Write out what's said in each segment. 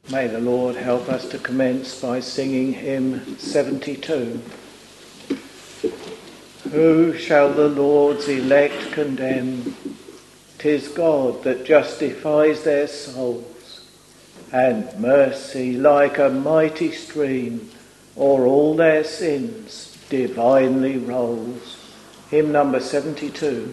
May the Lord help us to commence by singing hymn 72. Who shall the Lord's elect condemn? 'Tis God that justifies their souls, and mercy like a mighty stream o'er all their sins divinely rolls. Hymn number 72.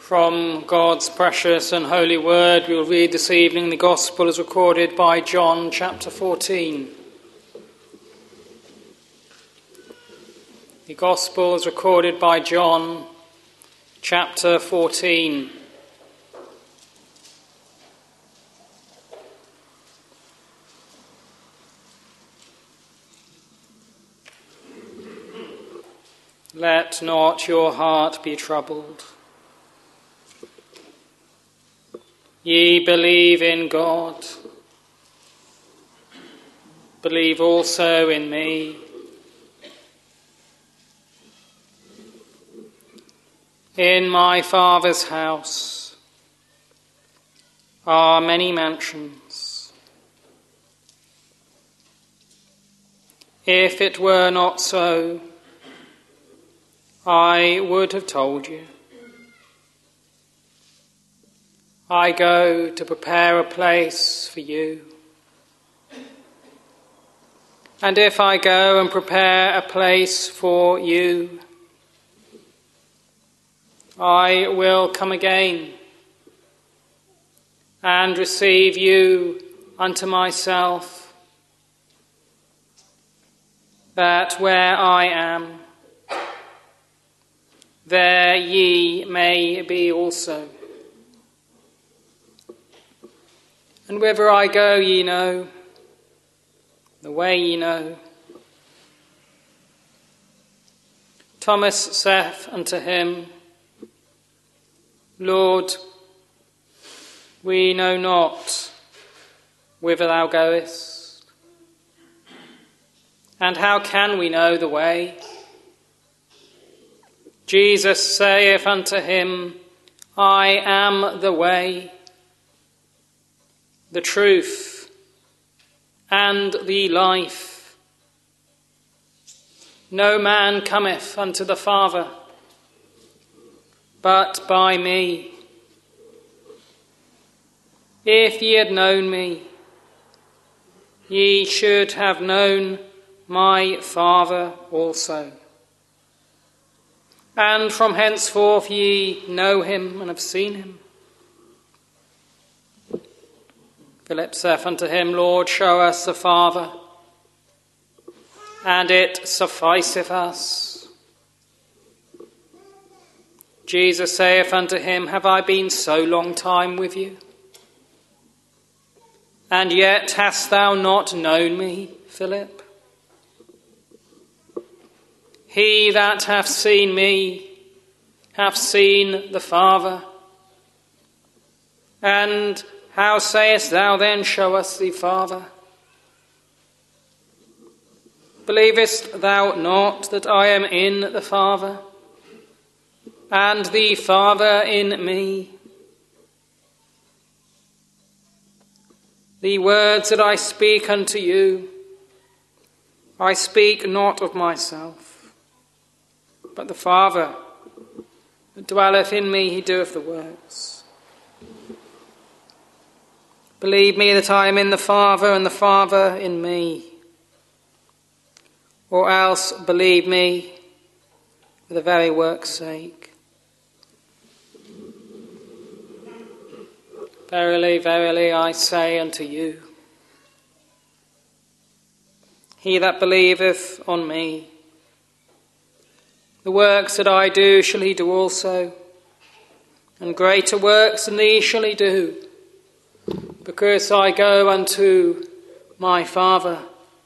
From God's precious and holy word, we will read this evening the Gospel as recorded by John, chapter 14. The Gospel is recorded by John, chapter 14. Let not your heart be troubled. Ye believe in God, believe also in me. In my Father's house are many mansions. If it were not so, I would have told you. I go to prepare a place for you. And if I go and prepare a place for you, I will come again and receive you unto myself, that where I am, there ye may be also. And whither I go ye know, the way ye know. Thomas saith unto him, Lord, we know not whither thou goest, and how can we know the way? Jesus saith unto him, I am the way, the truth, and the life. No man cometh unto the Father but by me. If ye had known me, ye should have known my Father also. And from henceforth ye know him and have seen him. Philip saith unto him, Lord, show us the Father, and it sufficeth us. Jesus saith unto him, Have I been so long time with you? And yet hast thou not known me, Philip? He that hath seen me hath seen the Father. And how sayest thou then, Show us the Father? Believest thou not that I am in the Father, and the Father in me? The words that I speak unto you, I speak not of myself, but the Father that dwelleth in me, he doeth the works. Believe me that I am in the Father, and the Father in me. Or else believe me for the very work's sake. Verily, verily, I say unto you, he that believeth on me, the works that I do shall he do also, and greater works than these shall he do, because I go unto my Father.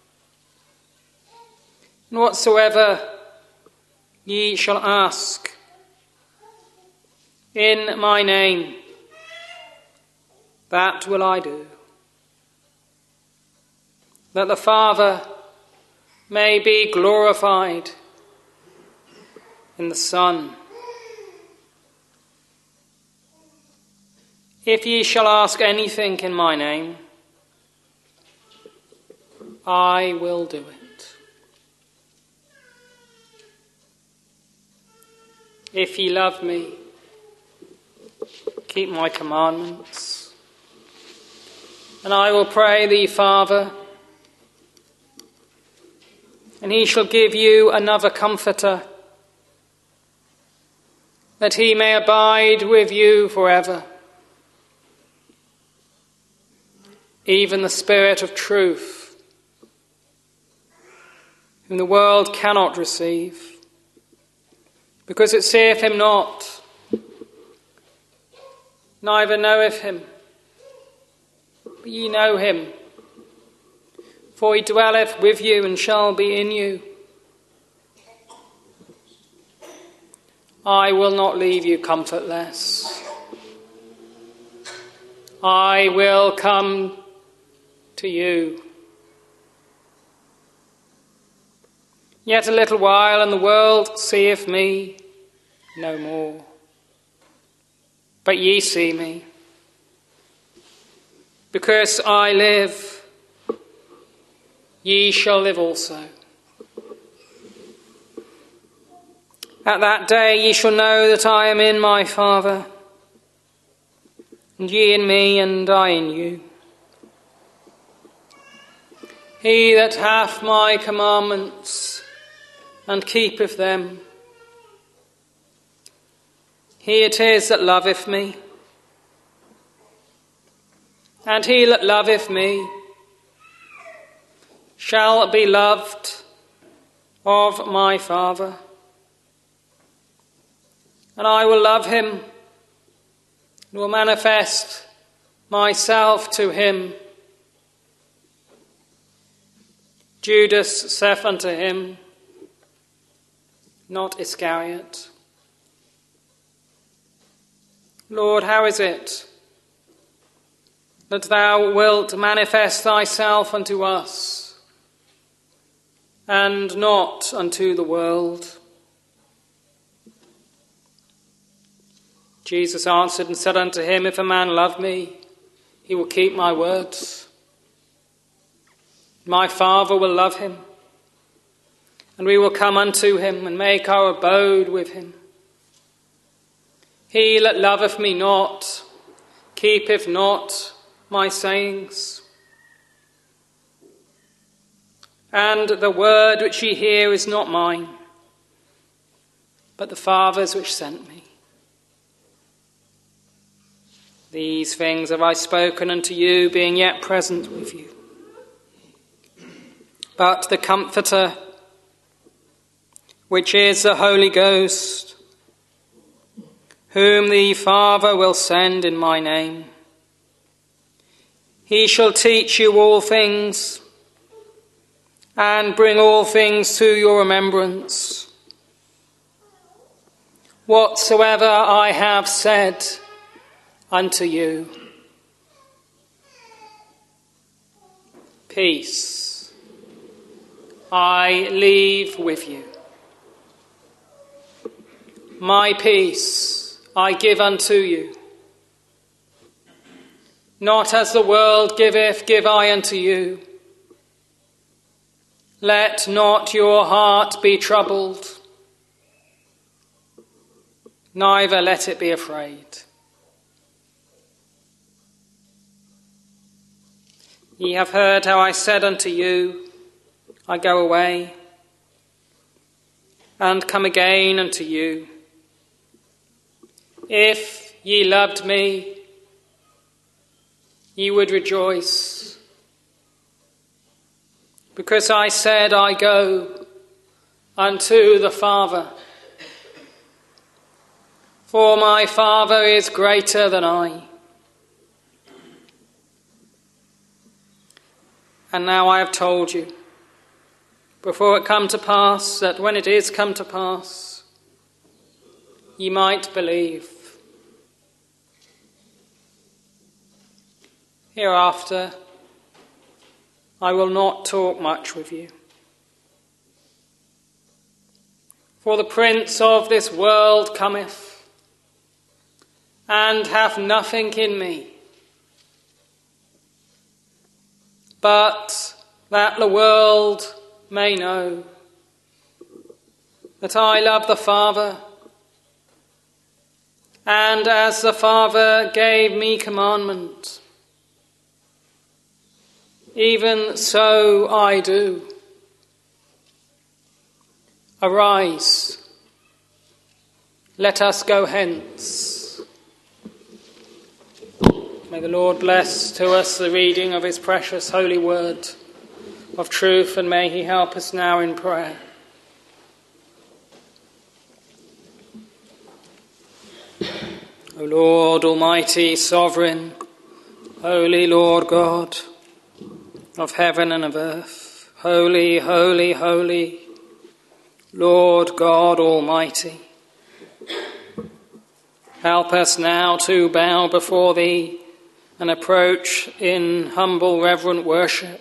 And whatsoever ye shall ask in my name, that will I do, that the Father may be glorified in the Son. If ye shall ask anything in my name, I will do it. If ye love me, keep my commandments. And I will pray thee, Father, and he shall give you another comforter, that he may abide with you forever. Even the Spirit of truth, whom the world cannot receive, because it seeth him not, neither knoweth him. But ye know him, for he dwelleth with you and shall be in you. I will not leave you comfortless. I will come to you. Yet a little while, and the world seeth me no more. But ye see me. Because I live, ye shall live also. At that day ye shall know that I am in my Father, and ye in me, and I in you. He that hath my commandments, and keepeth them, he it is that loveth me. And he that loveth me shall be loved of my Father. And I will love him, and will manifest myself to him. Judas saith unto him, not Iscariot, Lord, how is it that thou wilt manifest thyself unto us, and not unto the world? Jesus answered and said unto him, if a man love me, he will keep my words. My Father will love him, and we will come unto him and make our abode with him. He that loveth me not, keepeth not my sayings. And the word which ye hear is not mine, but the Father's which sent me. These things have I spoken unto you, being yet present with you. But the Comforter, which is the Holy Ghost, whom the Father will send in my name, he shall teach you all things, and bring all things to your remembrance, whatsoever I have said unto you. Peace I leave with you. My peace I give unto you. Not as the world giveth, give I unto you. Let not your heart be troubled, neither let it be afraid. Ye have heard how I said unto you, I go away, and come again unto you. If ye loved me, ye would rejoice, because I said, I go unto the Father. For my Father is greater than I. And now I have told you, before it come to pass, that when it is come to pass, ye might believe. Hereafter I will not talk much with you. For the prince of this world cometh, and hath nothing in me, but that the world may know that I love the Father, and as the Father gave me commandment, even so I do. Arise, Let us go hence. May the Lord bless to us the reading of his precious holy word of truth, and may he help us now in prayer. O Lord, almighty, sovereign, holy Lord God of heaven and of earth, holy, holy, holy, Lord God almighty, help us now to bow before thee and approach in humble, reverent worship,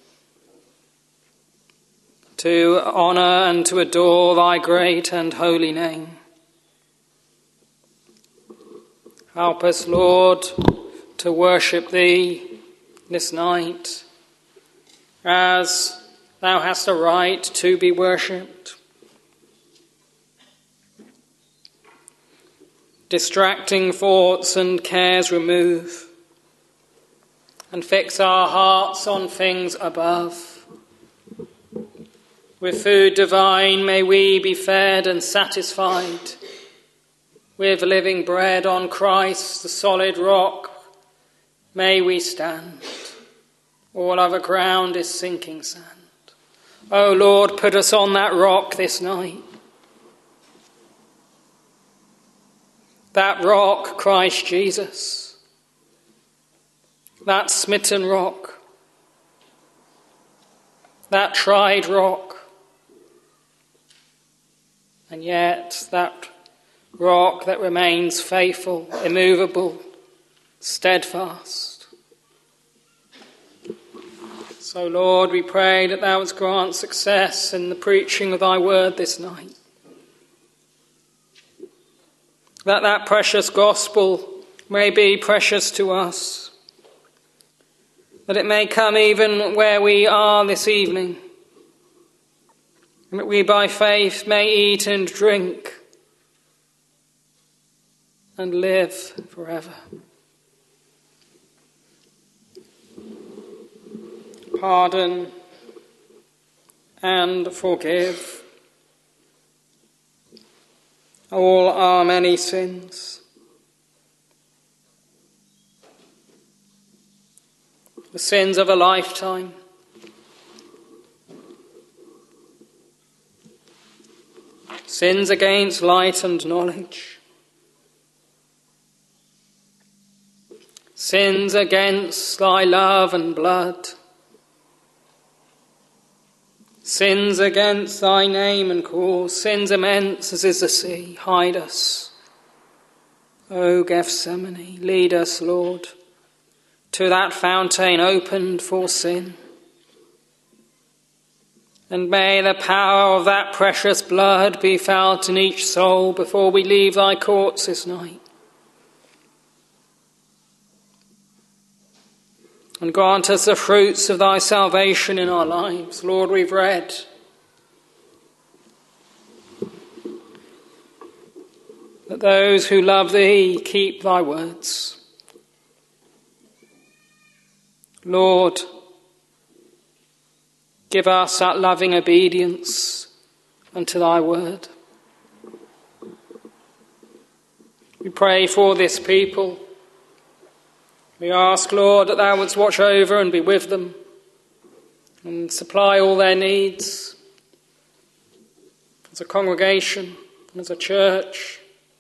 to honour and to adore thy great and holy name. Help us, Lord, to worship thee this night as thou hast a right to be worshipped. Distracting thoughts and cares remove, and fix our hearts on things above. With food divine may we be fed and satisfied. With living bread on Christ, the solid rock, may we stand. All other ground is sinking sand. O Lord, put us on that rock this night. That rock, Christ Jesus. That smitten rock. That tried rock. And yet that rock that remains faithful, immovable, steadfast. So, Lord, we pray that thou wouldst grant success in the preaching of thy word this night. That precious gospel may be precious to us. That it may come even where we are this evening. And that we by faith may eat and drink and live forever. Pardon and forgive all our many sins. The sins of a lifetime. Sins against light and knowledge. Sins against thy love and blood. Sins against thy name and cause. Sins immense as is the sea. Hide us. O Gethsemane, lead us, Lord, to that fountain opened for sin. And may the power of that precious blood be felt in each soul before we leave thy courts this night. And grant us the fruits of thy salvation in our lives. Lord, we've read that those who love thee keep thy words. Lord, give us that loving obedience unto thy word. We pray for this people. We ask, Lord, that thou wouldst watch over and be with them and supply all their needs as a congregation and as a church.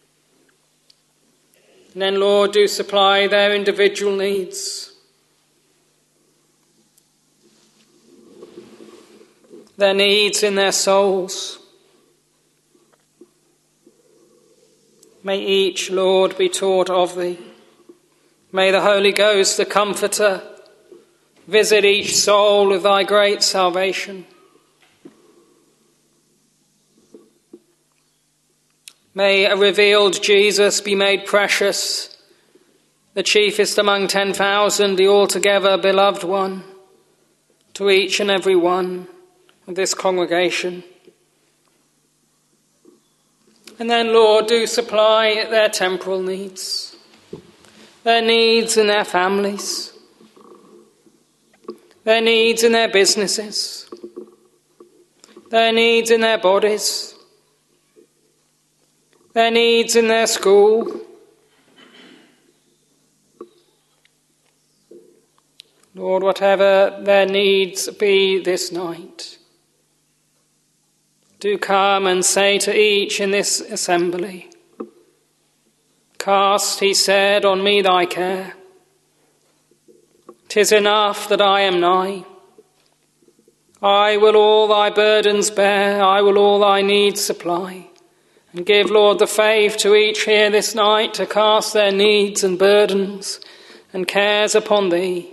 And then, Lord, do supply their individual needs. Their needs in their souls. May each, Lord, be taught of thee. May the Holy Ghost, the Comforter, visit each soul with thy great salvation. May a revealed Jesus be made precious, the chiefest among 10,000, the altogether beloved one, to each and every one of this congregation. And then, Lord, do supply their temporal needs. Their needs in their families, their needs in their businesses, their needs in their bodies, their needs in their school. Lord, whatever their needs be this night, do come and say to each in this assembly, "Cast," he said, "on me thy care. 'Tis enough that I am nigh. I will all thy burdens bear, I will all thy needs supply." And give, Lord, the faith to each here this night to cast their needs and burdens and cares upon thee.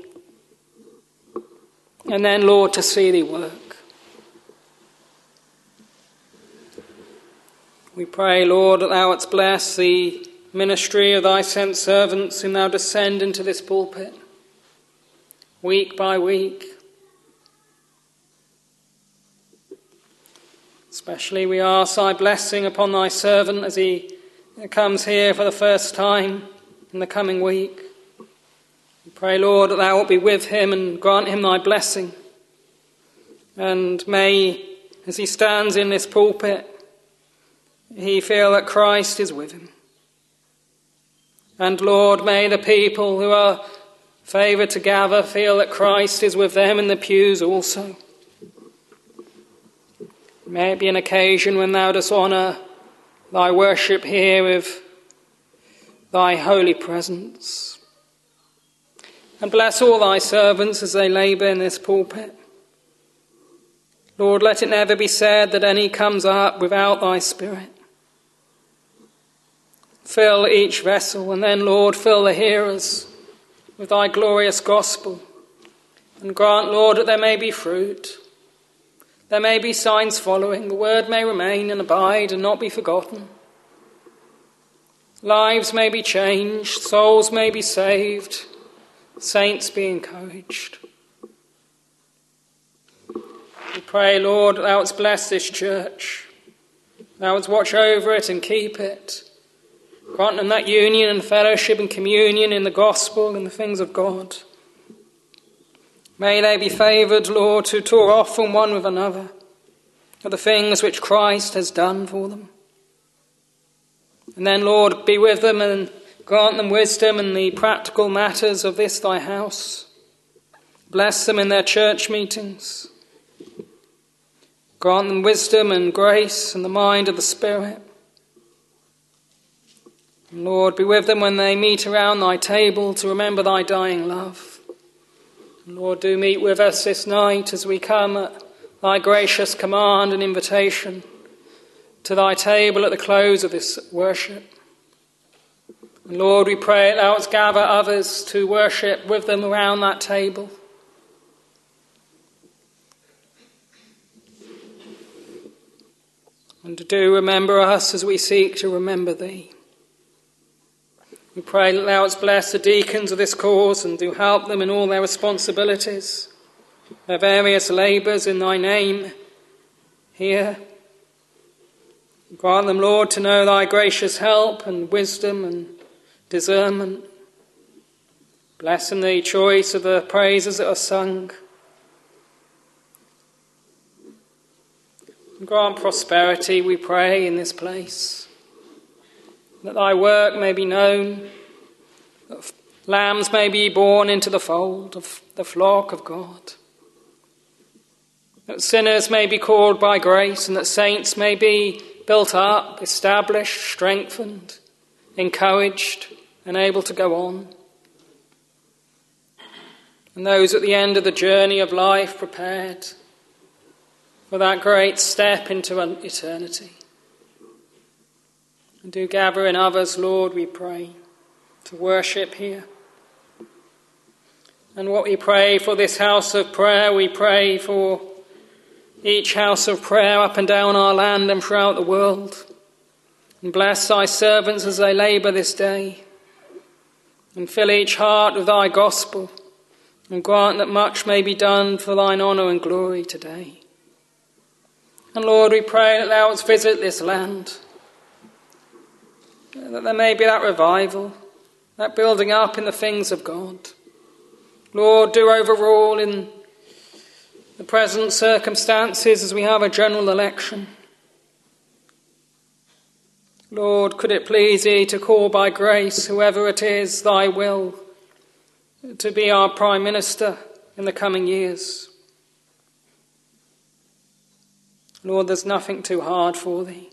And then, Lord, to see thee work. We pray, Lord, that thou wouldst bless the ministry of thy sent servants whom thou dost send into this pulpit, week by week. Especially we ask thy blessing upon thy servant as he comes here for the first time in the coming week. We pray, Lord, that thou wilt be with him and grant him thy blessing. And may, as he stands in this pulpit, he feel that Christ is with him. And Lord, may the people who are favoured to gather feel that Christ is with them in the pews also. May it be an occasion when thou dost honour thy worship here with thy holy presence. And bless all thy servants as they labour in this pulpit. Lord, let it never be said that any comes up without thy Spirit. Fill each vessel, and then, Lord, fill the hearers with thy glorious gospel. And grant, Lord, that there may be fruit. There may be signs following. The word may remain and abide and not be forgotten. Lives may be changed. Souls may be saved. Saints be encouraged. We pray, Lord, that thou wouldst bless this church. Thou wouldst watch over it and keep it. Grant them that union and fellowship and communion in the gospel and the things of God. May they be favoured, Lord, to talk often one with another of the things which Christ has done for them. And then, Lord, be with them and grant them wisdom in the practical matters of this thy house. Bless them in their church meetings. Grant them wisdom and grace and the mind of the Spirit. And Lord, be with them when they meet around thy table to remember thy dying love. And Lord, do meet with us this night as we come at thy gracious command and invitation to thy table at the close of this worship. And Lord, we pray that thou wouldst gather others to worship with them around that table. And to do remember us as we seek to remember thee. We pray that thou wouldst bless the deacons of this cause and do help them in all their responsibilities, their various labours in thy name here. Grant them, Lord, to know thy gracious help and wisdom and discernment. Bless in the choice of the praises that are sung. And grant prosperity, we pray, in this place, that thy work may be known, that lambs may be born into the fold of the flock of God, that sinners may be called by grace, and that saints may be built up, established, strengthened, encouraged, and able to go on. And those at the end of the journey of life prepared for that great step into eternity. And do gather in others, Lord, we pray, to worship here. And what we pray for this house of prayer, we pray for each house of prayer up and down our land and throughout the world. And bless thy servants as they labour this day. And fill each heart with thy gospel. And grant that much may be done for thine honour and glory today. And Lord, we pray that thou wouldst visit this land, that there may be that revival, that building up in the things of God. Lord, do overrule in the present circumstances as we have a general election. Lord, could it please thee to call by grace whoever it is thy will to be our Prime Minister in the coming years? Lord, there's nothing too hard for thee.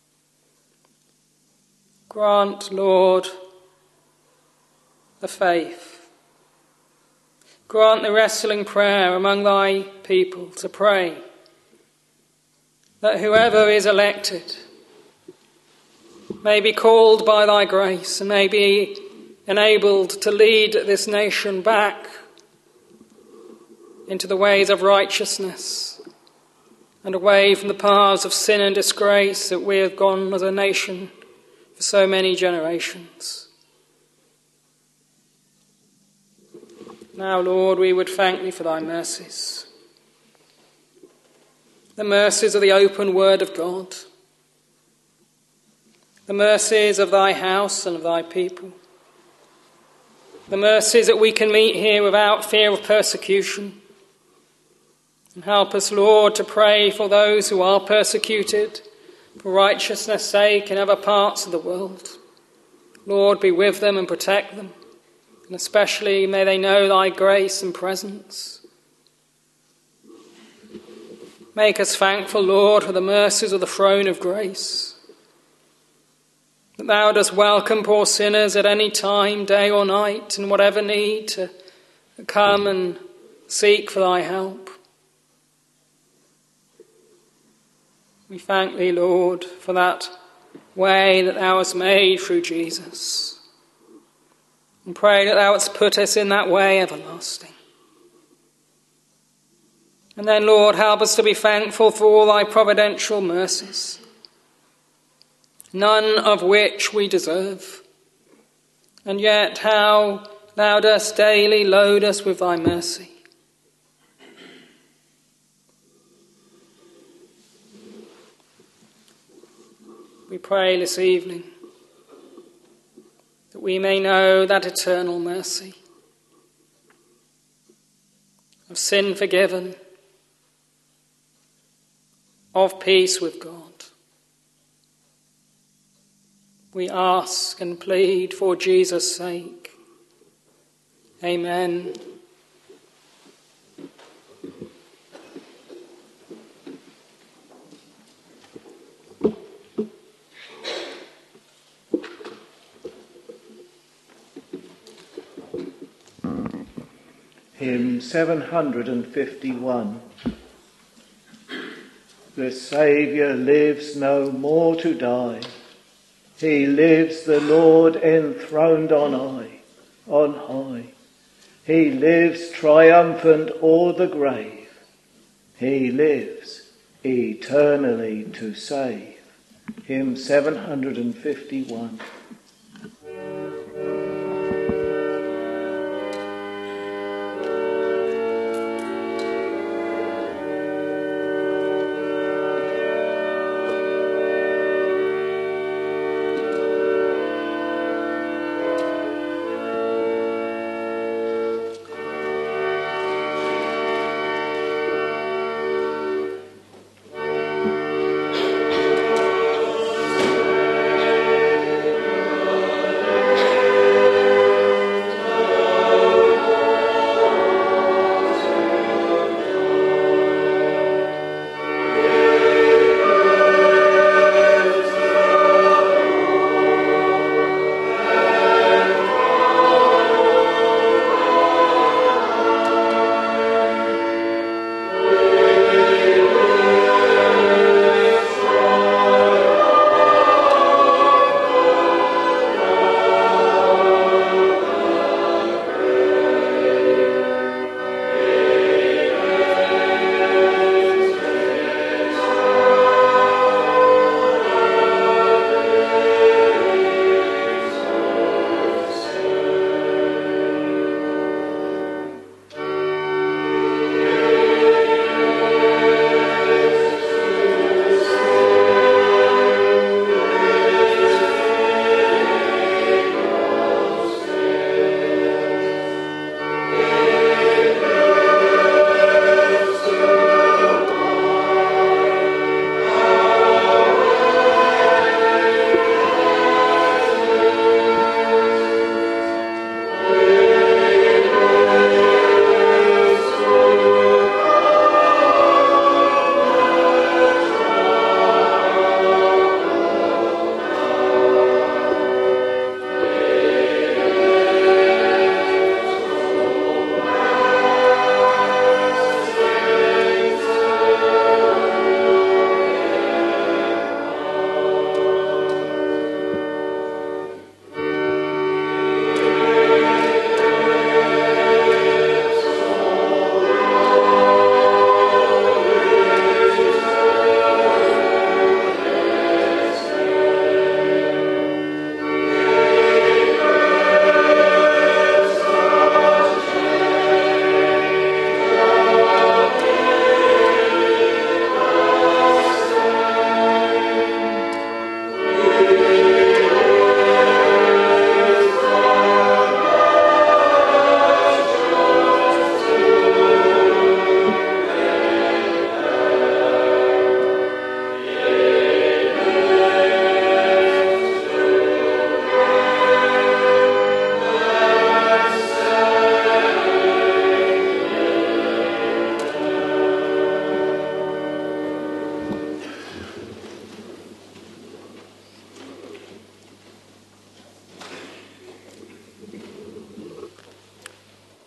Grant, Lord, the faith. Grant the wrestling prayer among thy people to pray that whoever is elected may be called by thy grace and may be enabled to lead this nation back into the ways of righteousness and away from the paths of sin and disgrace that we have gone as a nation for so many generations. Now, Lord, we would thank thee for thy mercies, the mercies of the open word of God, the mercies of thy house and of thy people, the mercies that we can meet here without fear of persecution. And help us, Lord, to pray for those who are persecuted for righteousness' sake in other parts of the world. Lord, be with them and protect them, and especially may they know thy grace and presence. Make us thankful, Lord, for the mercies of the throne of grace, that thou dost welcome poor sinners at any time, day or night, in whatever need, to come and seek for thy help. We thank thee, Lord, for that way that thou hast made through Jesus, and pray that thou wouldst put us in that way everlasting. And then, Lord, help us to be thankful for all thy providential mercies, none of which we deserve, and yet how thou dost daily load us with thy mercy. We pray this evening that we may know that eternal mercy of sin forgiven, of peace with God. We ask and plead for Jesus' sake. Amen. Hymn 751. The Saviour lives no more to die. He lives, the Lord enthroned on high. He lives triumphant o'er the grave. He lives eternally to save. Hymn 751.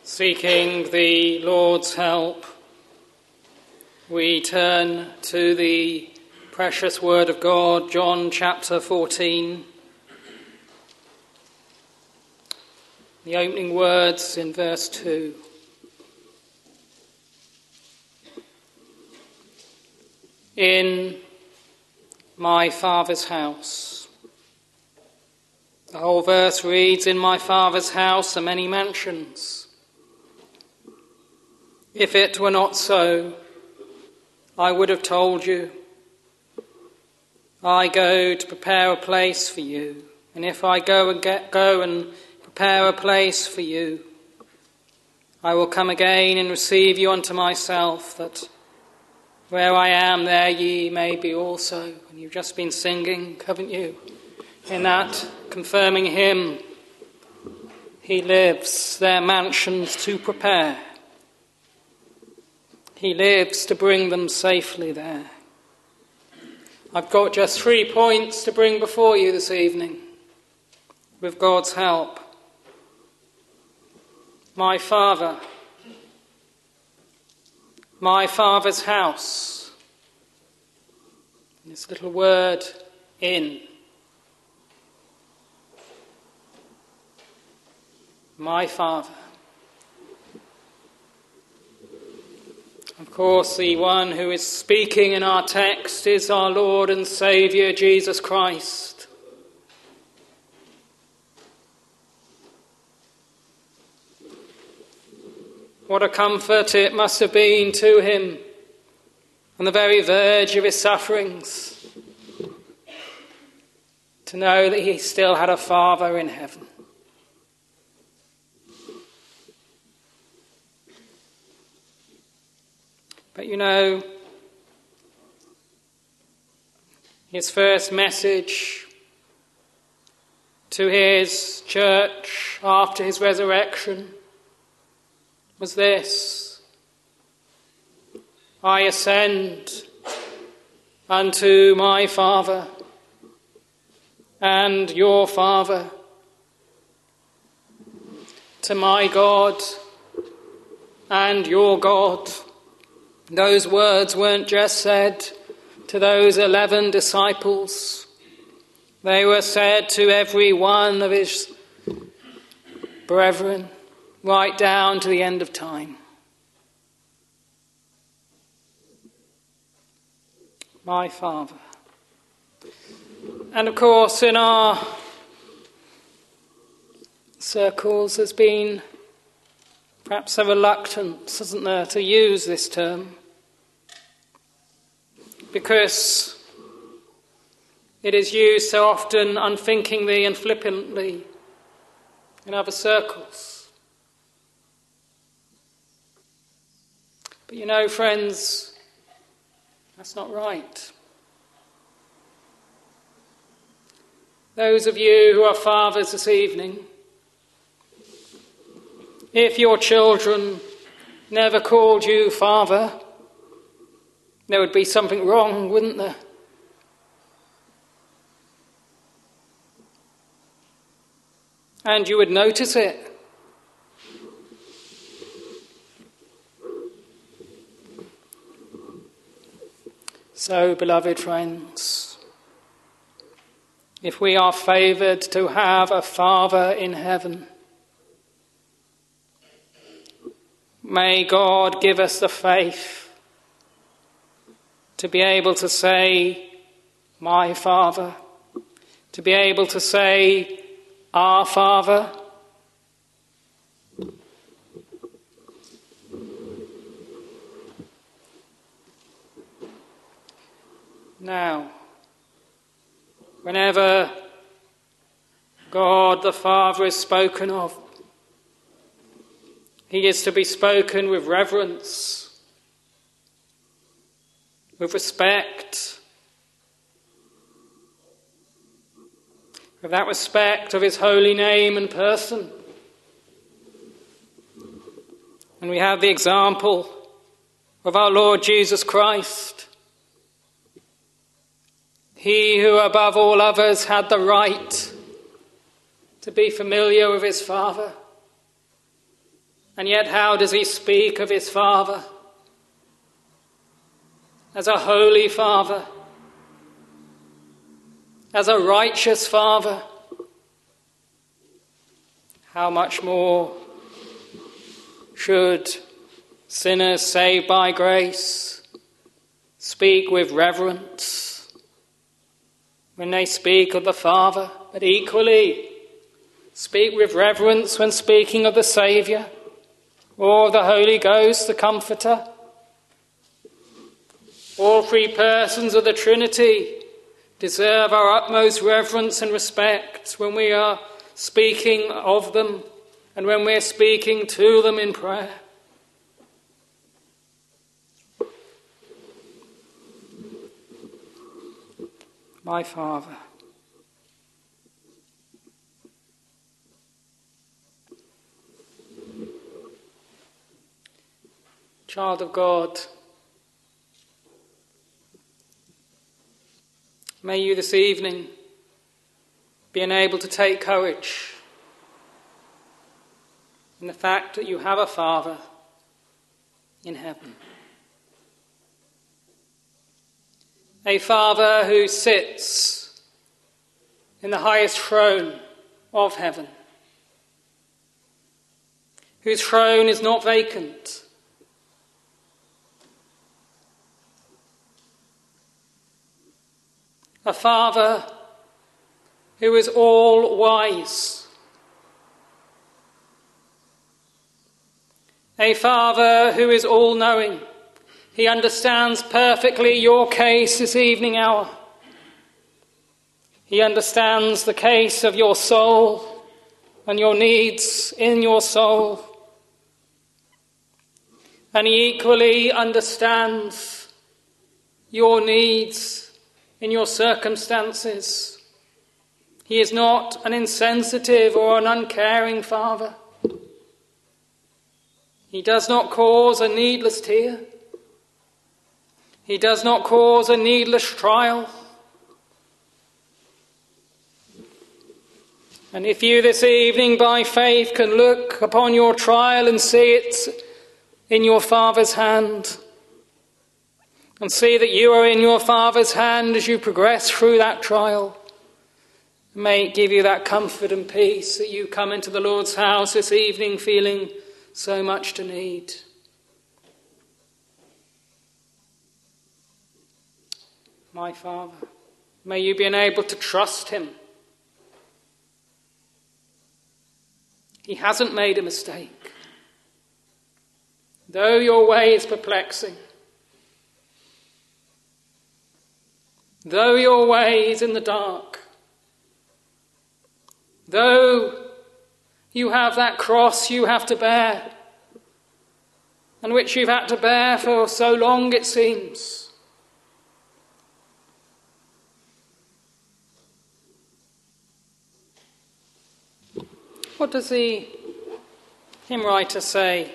Seeking the Lord's help, we turn to the precious word of God, John chapter 14. The opening words in verse 2. In my Father's house. The whole verse reads, in my Father's house are many mansions. If it were not so, I would have told you. I go to prepare a place for you, and if I go and prepare a place for you, I will come again and receive you unto myself, that where I am, there ye may be also. And you've just been singing, haven't you? In that confirming hymn, he lives their mansions to prepare. He lives to bring them safely there. I've got just 3 points to bring before you this evening, with God's help. My Father, my Father's house. This little word, in. My Father. Of course, the one who is speaking in our text is our Lord and Saviour, Jesus Christ. What a comfort it must have been to him on the very verge of his sufferings to know that he still had a Father in heaven. But you know, his first message to his church after his resurrection was this: I ascend unto my Father and your Father, to my God and your God. Those words weren't just said to those 11 disciples. They were said to every one of his brethren, right down to the end of time. My Father. And of course, in our circles there's been perhaps a reluctance, isn't there, to use this term, because it is used so often unthinkingly and flippantly in other circles. But you know, friends, that's not right. Those of you who are fathers this evening, if your children never called you Father, there would be something wrong, wouldn't there? And you would notice it. So, beloved friends, if we are favoured to have a Father in heaven, may God give us the faith to be able to say, my Father, to be able to say, our Father. Now, whenever God the Father is spoken of, he is to be spoken with reverence, with respect, with that respect of his holy name and person. And we have the example of our Lord Jesus Christ, he who above all others had the right to be familiar with his Father And yet how does he speak of his Father? As a holy Father, as a righteous Father. How much more should sinners saved by grace speak with reverence when they speak of the Father, but equally speak with reverence when speaking of the Saviour or of the Holy Ghost, the Comforter. All three persons of the Trinity deserve our utmost reverence and respect when we are speaking of them and when we're speaking to them in prayer. My Father, child of God, may you this evening be enabled to take courage in the fact that you have a Father in heaven. A Father who sits in the highest throne of heaven, whose throne is not vacant. A Father who is all-wise. A Father who is all-knowing. He understands perfectly your case this evening hour. He understands the case of your soul and your needs in your soul. And he equally understands your needs in your circumstances. He is not an insensitive or an uncaring Father. He does not cause a needless tear. He does not cause a needless trial. And if you this evening by faith can look upon your trial and see it in your Father's hand, and see that you are in your Father's hand as you progress through that trial, may it give you that comfort and peace that you come into the Lord's house this evening feeling so much to need. My Father, may you be enabled to trust him. He hasn't made a mistake. Though your way is perplexing, though your way is in the dark, though you have that cross you have to bear, and which you've had to bear for so long it seems, what does the hymn writer say?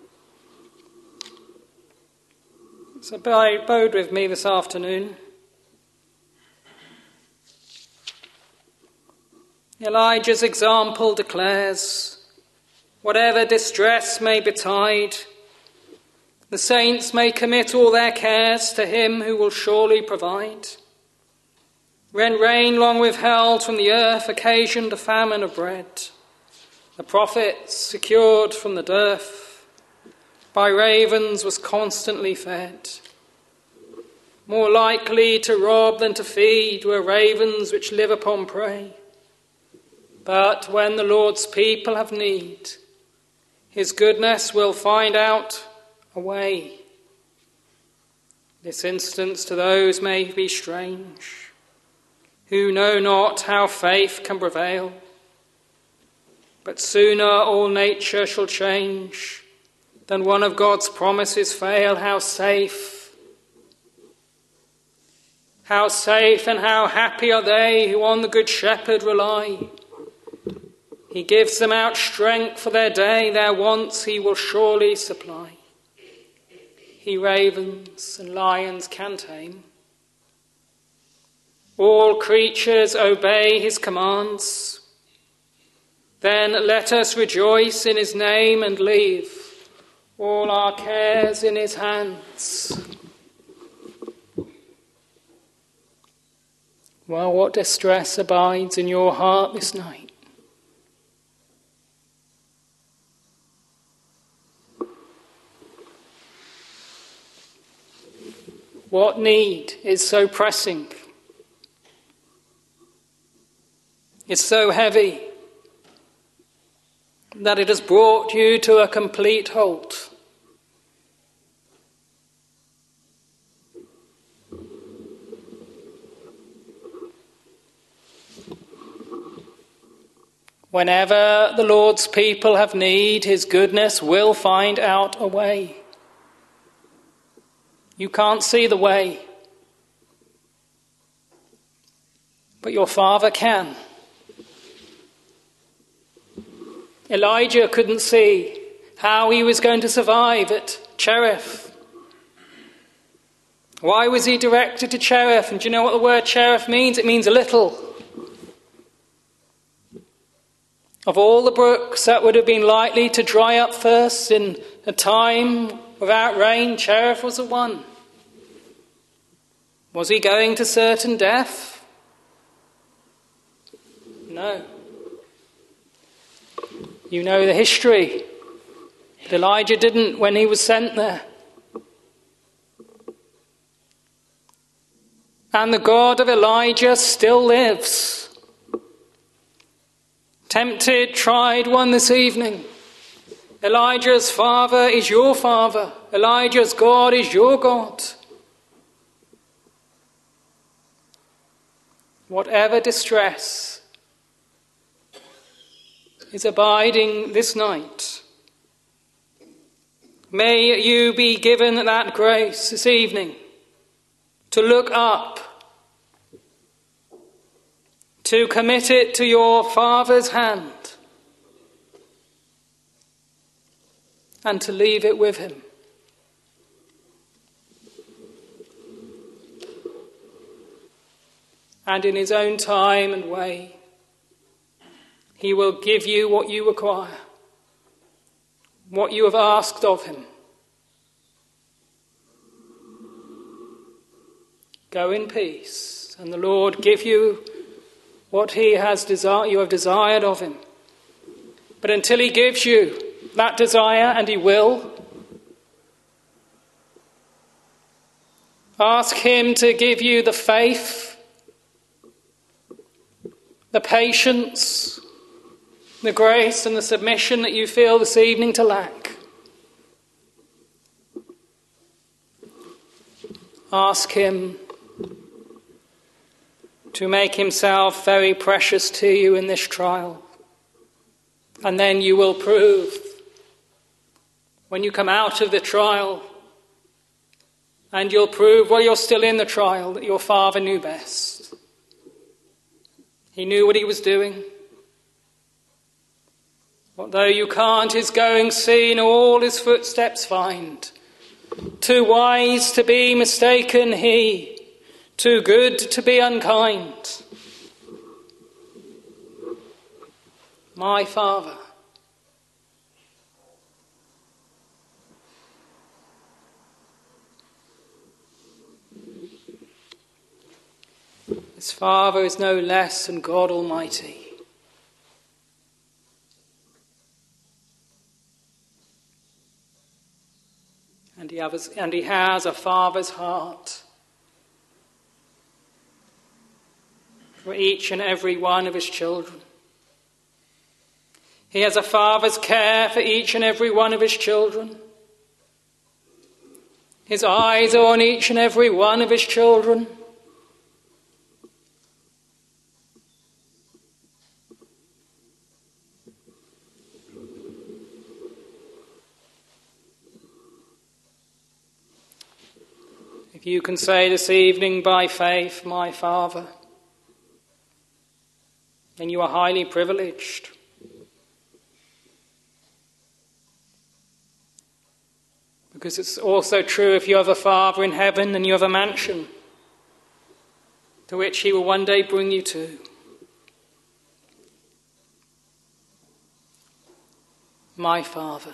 So abode with me this afternoon. Elijah's example declares, whatever distress may betide, the saints may commit all their cares to him who will surely provide. When rain long withheld from the earth occasioned a famine of bread, the prophet, secured from the dearth, by ravens was constantly fed. More likely to rob than to feed were ravens which live upon prey. But when the Lord's people have need, his goodness will find out a way. This instance to those may be strange, who know not how faith can prevail. But sooner all nature shall change than one of God's promises fail. How safe and how happy are they who on the Good Shepherd rely. He gives them out strength for their day, their wants he will surely supply. He ravens and lions can tame. All creatures obey his commands. Then let us rejoice in his name and leave all our cares in his hands. Well, what distress abides in your heart this night? What need is so pressing? It's so heavy that it has brought you to a complete halt. Whenever the Lord's people have need, his goodness will find out a way. You can't see the way, but your Father can. Elijah couldn't see how he was going to survive at Cherith. Why was he directed to Cherith? And do you know what the word Cherith means? It means a little. Of all the brooks that would have been likely to dry up first in a time without rain, Cherith was the one. Was he going to certain death? No. You know the history. But Elijah didn't when he was sent there. And the God of Elijah still lives. Tempted, tried one this evening. Elijah's father is your father. Elijah's God is your God. Whatever distress is abiding this night, may you be given that grace this evening to look up, to commit it to your Father's hand, and to leave it with him. And in his own time and way, he will give you what you require, what you have asked of him. Go in peace, and the Lord give you what he has you have desired of him. But until he gives you that desire, and he will, ask him to give you the faith, the patience, the grace and the submission that you feel this evening to lack. Ask him to make himself very precious to you in this trial. And then you will prove, when you come out of the trial, and you'll prove while you're still in the trial that your Father knew best. He knew what he was doing. Although you can't his going see, nor all his footsteps find. Too wise to be mistaken he, too good to be unkind. My Father, his Father is no less than God Almighty. And he has a father's heart for each and every one of his children. He has a father's care for each and every one of his children. His eyes are on each and every one of his children. If you can say this evening by faith, my Father, then you are highly privileged. Because it's also true, if you have a Father in heaven, then you have a mansion to which he will one day bring you to. my Father.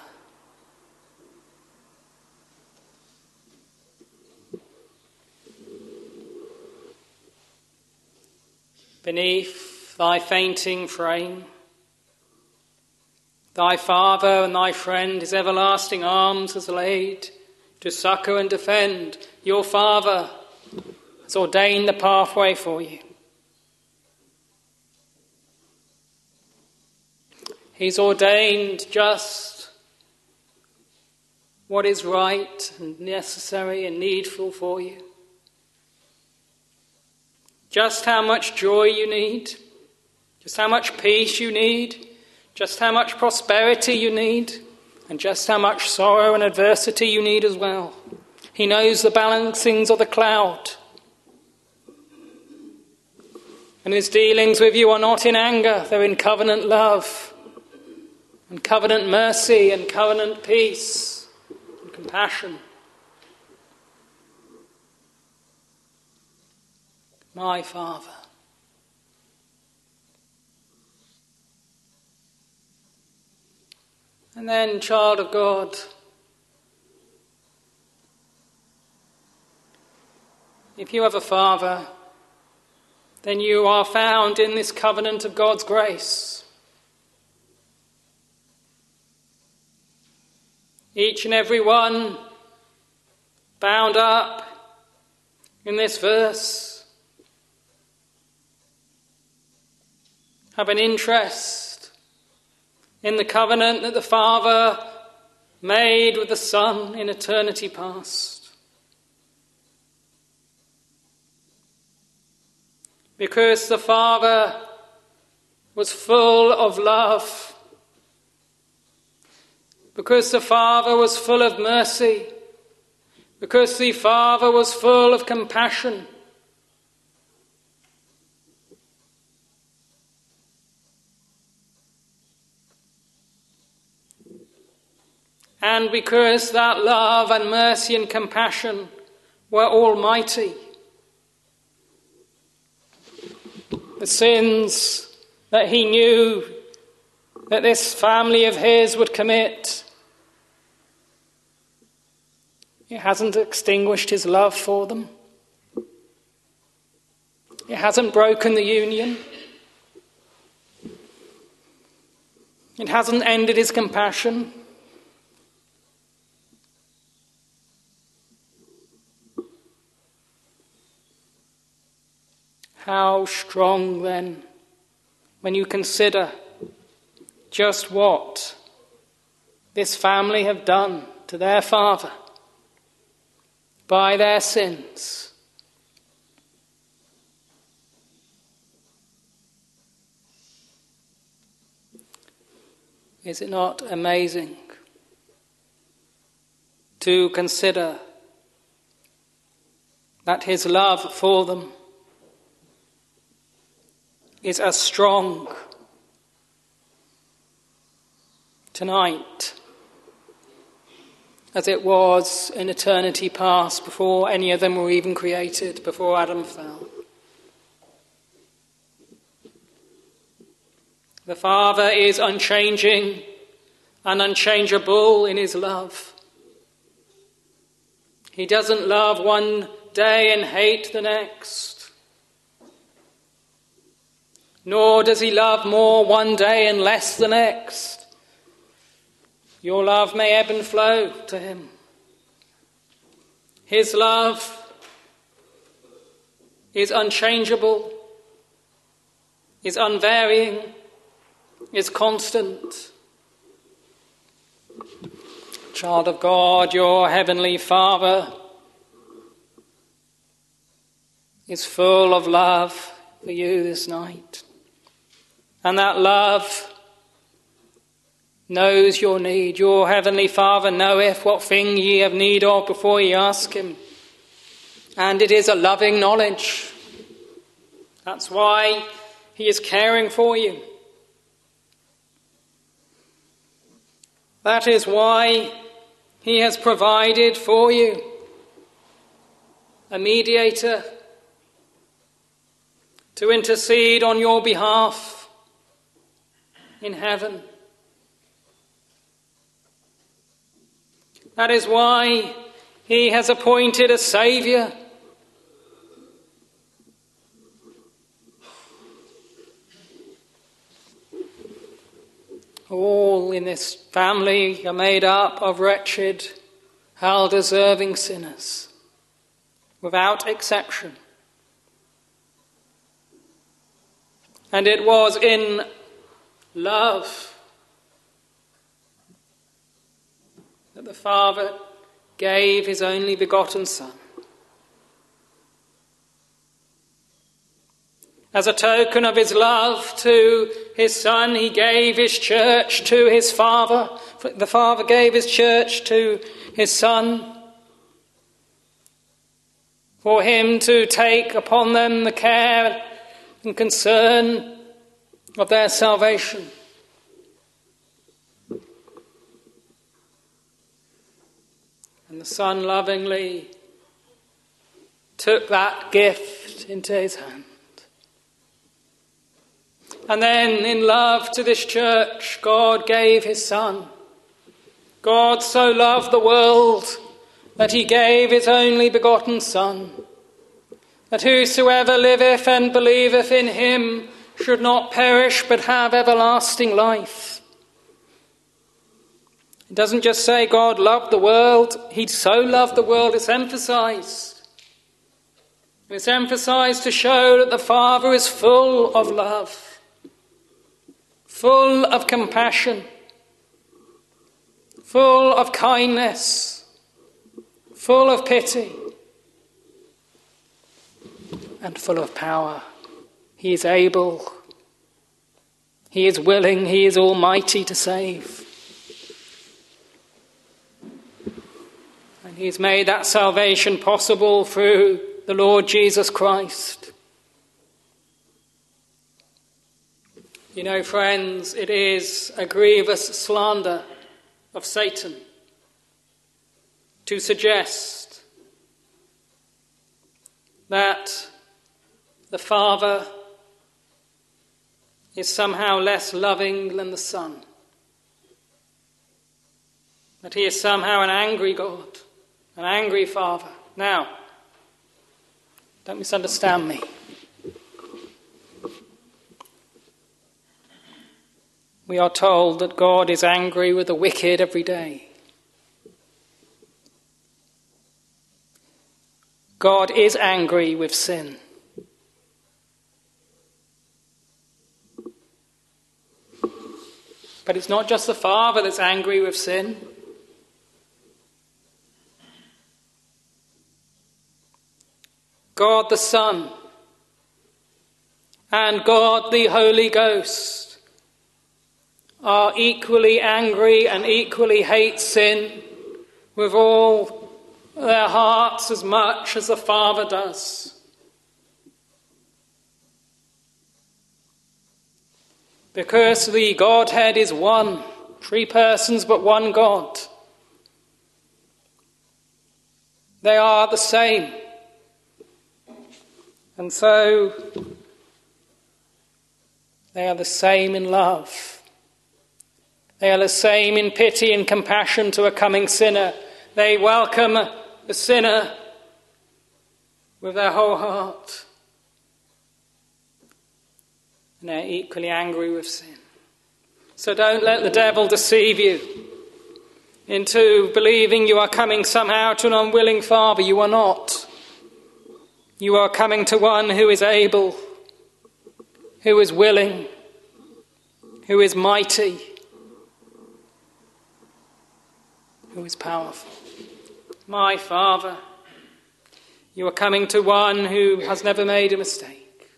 Beneath thy fainting frame, thy Father and thy friend his everlasting arms has laid to succour and defend. Your Father has ordained the pathway for you. He's ordained just what is right and necessary and needful for you. Just how much joy you need, just how much peace you need, just how much prosperity you need, and just how much sorrow and adversity you need as well. He knows the balancings of the cloud. And his dealings with you are not in anger, they're in covenant love, and covenant mercy, and covenant peace, and compassion. My Father. And then, child of God, if you have a Father, then you are found in this covenant of God's grace. Each and every one bound up in this verse have an interest in the covenant that the Father made with the Son in eternity past. Because the Father was full of love, because the Father was full of mercy, because the Father was full of compassion, and because that love and mercy and compassion were almighty. The sins that he knew that this family of his would commit, it hasn't extinguished his love for them. It hasn't broken the union. It hasn't ended his compassion. How strong, then, when you consider just what this family have done to their father by their sins. Is it not amazing to consider that his love for them is as strong tonight as it was in eternity past, before any of them were even created, before Adam fell? The Father is unchanging and unchangeable in his love. He doesn't love one day and hate the next. Nor does he love more one day and less the next. Your love may ebb and flow to him. His love is unchangeable, is unvarying, is constant. Child of God, your heavenly Father is full of love for you this night. And that love knows your need. Your heavenly Father knoweth what thing ye have need of before ye ask him. And it is a loving knowledge. That's why he is caring for you. That is why he has provided for you a mediator to intercede on your behalf in heaven. That is why he has appointed a Saviour. All in this family are made up of wretched, hell-deserving sinners, without exception. And it was in love that the Father gave his only begotten Son. As a token of his love to his Son, he gave his church to his Father. The Father gave his church to his Son for him to take upon them the care and concern of their salvation. And the Son lovingly took that gift into his hand. And then, in love to this church, God gave his Son. God so loved the world that he gave his only begotten Son, that whosoever liveth and believeth in him should not perish but have everlasting life. It doesn't just say God loved the world, he so loved the world, it's emphasized. It's emphasized to show that the Father is full of love, full of compassion, full of kindness, full of pity, and full of power. He is able, he is willing, he is almighty to save. And he has made that salvation possible through the Lord Jesus Christ. You know, friends, it is a grievous slander of Satan to suggest that the Father is somehow less loving than the Son, that he is somehow an angry God, an angry Father. Now, don't misunderstand me. We are told that God is angry with the wicked every day. God is angry with sin. But it's not just the Father that's angry with sin. God the Son and God the Holy Ghost are equally angry and equally hate sin with all their hearts as much as the Father does. Because the Godhead is one, 3 persons but one God. They are the same. And so they are the same in love. They are the same in pity and compassion to a coming sinner. They welcome the sinner with their whole heart. And they're equally angry with sin. So don't let the devil deceive you into believing you are coming somehow to an unwilling Father. You are not. You are coming to one who is able, who is willing, who is mighty, who is powerful. My Father, you are coming to one who has never made a mistake.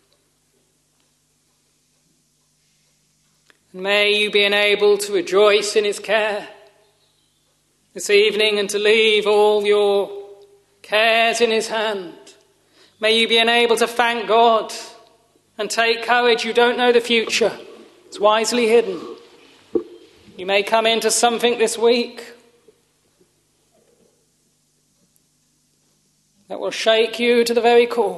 And may you be enabled to rejoice in his care this evening and to leave all your cares in his hand. May you be enabled to thank God and take courage. You don't know the future. It's wisely hidden. You may come into something this week that will shake you to the very core.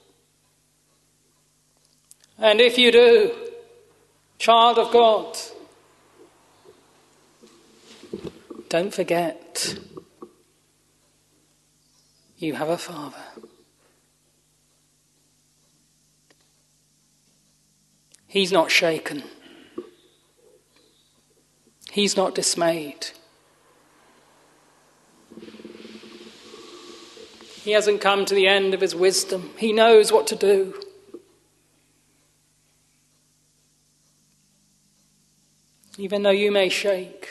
And if you do, child of God, don't forget You have a Father. He's not shaken. He's not dismayed. He hasn't come to the end of his wisdom. He knows what to do. Even though you may shake.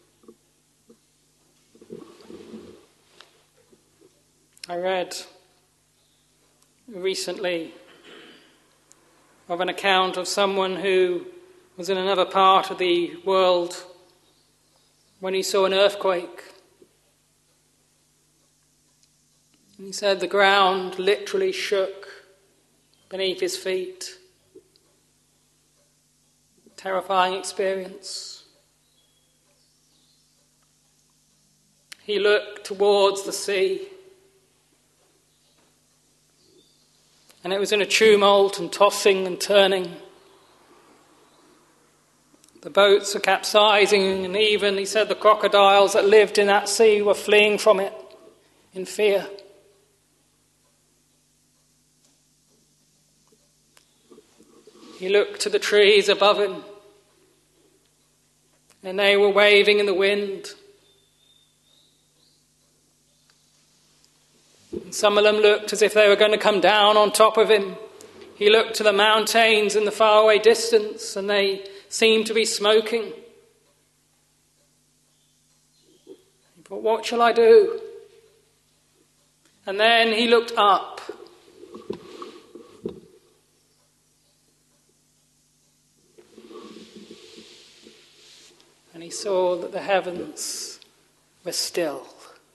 I read recently of an account of someone who was in another part of the world when he saw an earthquake. And he said the ground literally shook beneath his feet. Terrifying experience. He looked towards the sea. And it was in a tumult and tossing and turning. The boats were capsizing, and even, he said, the crocodiles that lived in that sea were fleeing from it in fear. He looked to the trees above him, and they were waving in the wind. And some of them looked as if they were going to come down on top of him. He looked to the mountains in the faraway distance, and they seemed to be smoking. He thought, what shall I do? And then he looked up. And he saw that the heavens were still.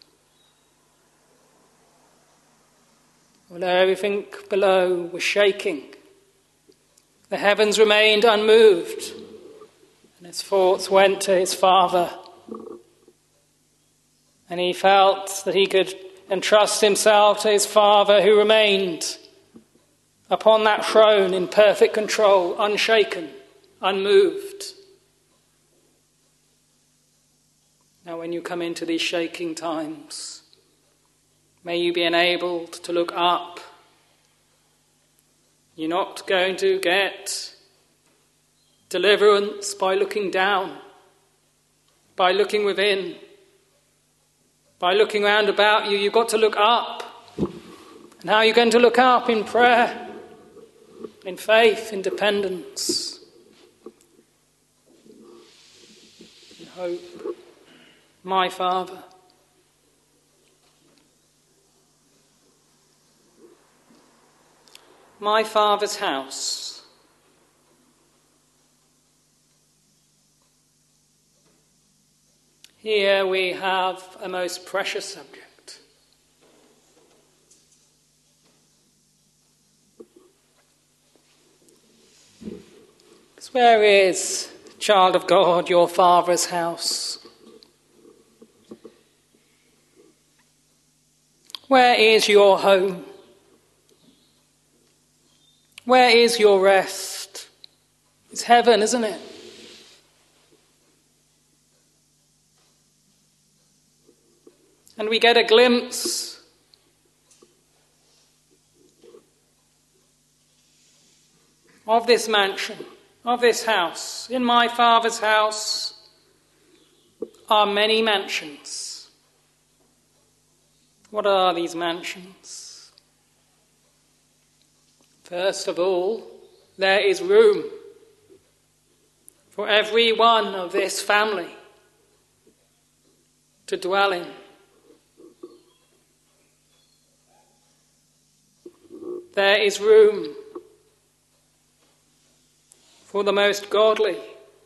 Although everything below was shaking, the heavens remained unmoved, and his thoughts went to his Father. And he felt that he could entrust himself to his Father, who remained upon that throne in perfect control, unshaken, unmoved. Now, when you come into these shaking times, may you be enabled to look up. You're not going to get deliverance by looking down, by looking within, by looking round about you. You've got to look up. And how are you going to look up? In prayer, in faith, in dependence, in hope. My Father, my Father's house. Here we have a most precious subject. Because where is, child of God, your Father's house? Where is your home? Where is your rest? It's heaven, isn't it? And we get a glimpse of this mansion, of this house. In my Father's house are many mansions. What are these mansions? First of all, there is room for every one of this family to dwell in. There is room for the most godly,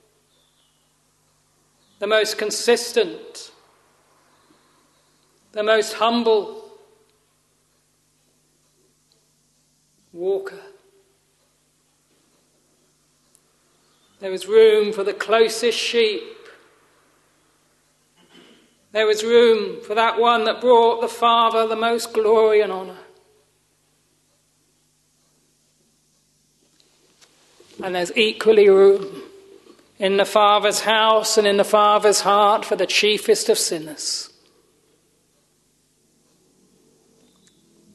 the most consistent, the most humble walker. There is room for the closest sheep. There is room for that one that brought the Father the most glory and honour. And there's equally room in the Father's house and in the Father's heart for the chiefest of sinners.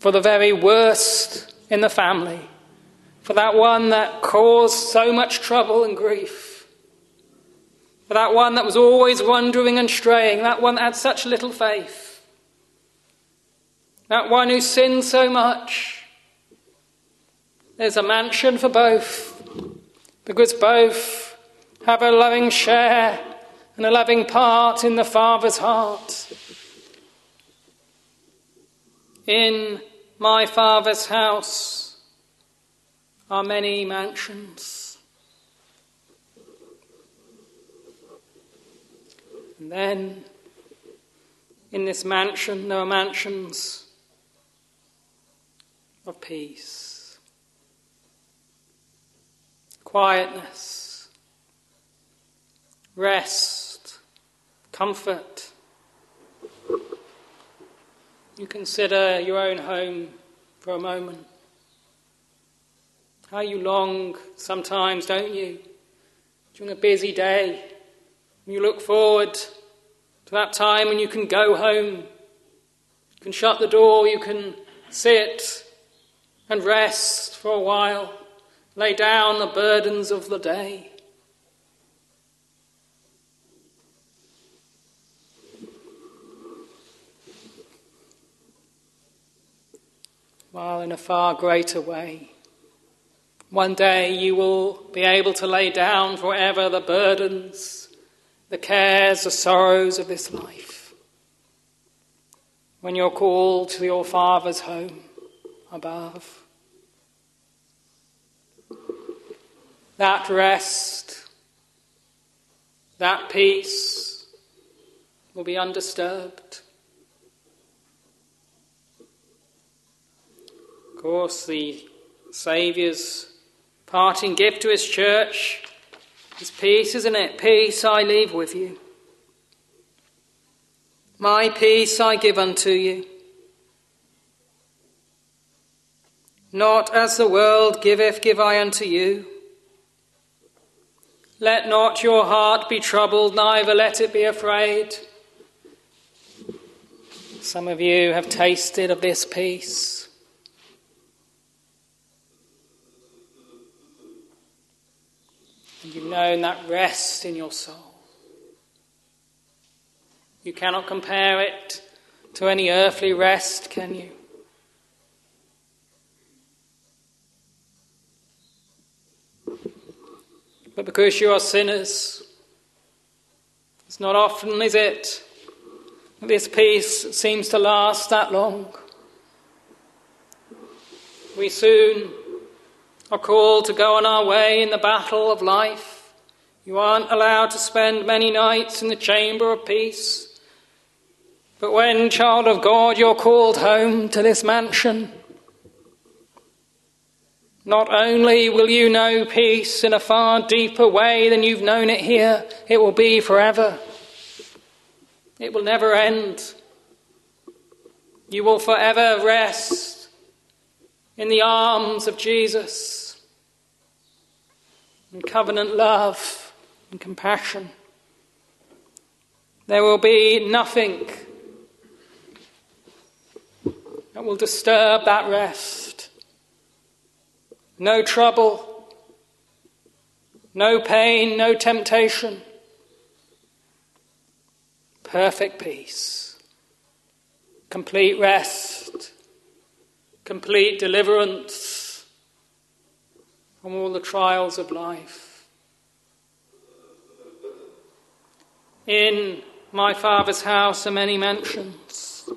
for the very worst in the family, for that one that caused so much trouble and grief, for that one that was always wandering and straying, that one that had such little faith, that one who sinned so much. There's a mansion for both, because both have a loving share and a loving part in the Father's heart. In my Father's house are many mansions. And then, in this mansion, there are mansions of peace, quietness, rest, comfort. You consider your own home for a moment. How you long sometimes, don't you, during a busy day. You look forward to that time when you can go home. You can shut the door, you can sit and rest for a while, lay down the burdens of the day. While in a far greater way, one day you will be able to lay down forever the burdens, the cares, the sorrows of this life. When you're called to your Father's home above. That rest, that peace will be undisturbed. Of course, the Saviour's parting gift to his church is peace, isn't it? Peace I leave with you. My peace I give unto you. Not as the world giveth, give I unto you. Let not your heart be troubled, neither let it be afraid. Some of you have tasted of this peace. And you've known that rest in your soul. You cannot compare it to any earthly rest, can you? But because you are sinners, it's not often, is it, that this peace seems to last that long. We soon are called to go on our way in the battle of life. You aren't allowed to spend many nights in the chamber of peace. But when, child of God, you're called home to this mansion, not only will you know peace in a far deeper way than you've known it here, it will be forever. It will never end. You will forever rest in the arms of Jesus, in covenant love and compassion. There will be nothing that will disturb that rest. No trouble, no pain, no temptation. Perfect peace, complete rest, complete deliverance from all the trials of life. In my Father's house are many mansions.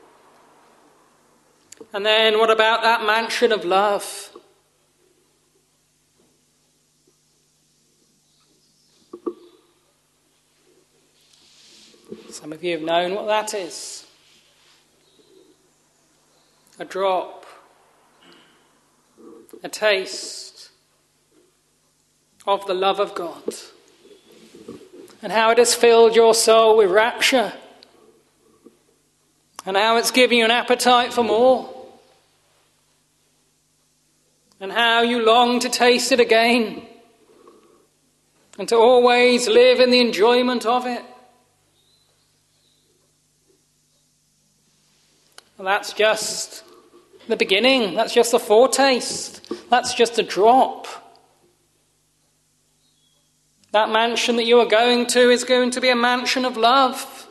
And then what about that mansion of love? Some of you have known what that is. A drop, a taste of the love of God, and how it has filled your soul with rapture, and how it's given you an appetite for more, and how you long to taste it again, and to always live in the enjoyment of it. Well, that's just the beginning. That's just a foretaste. That's just a drop. That mansion that you are going to is going to be a mansion of love.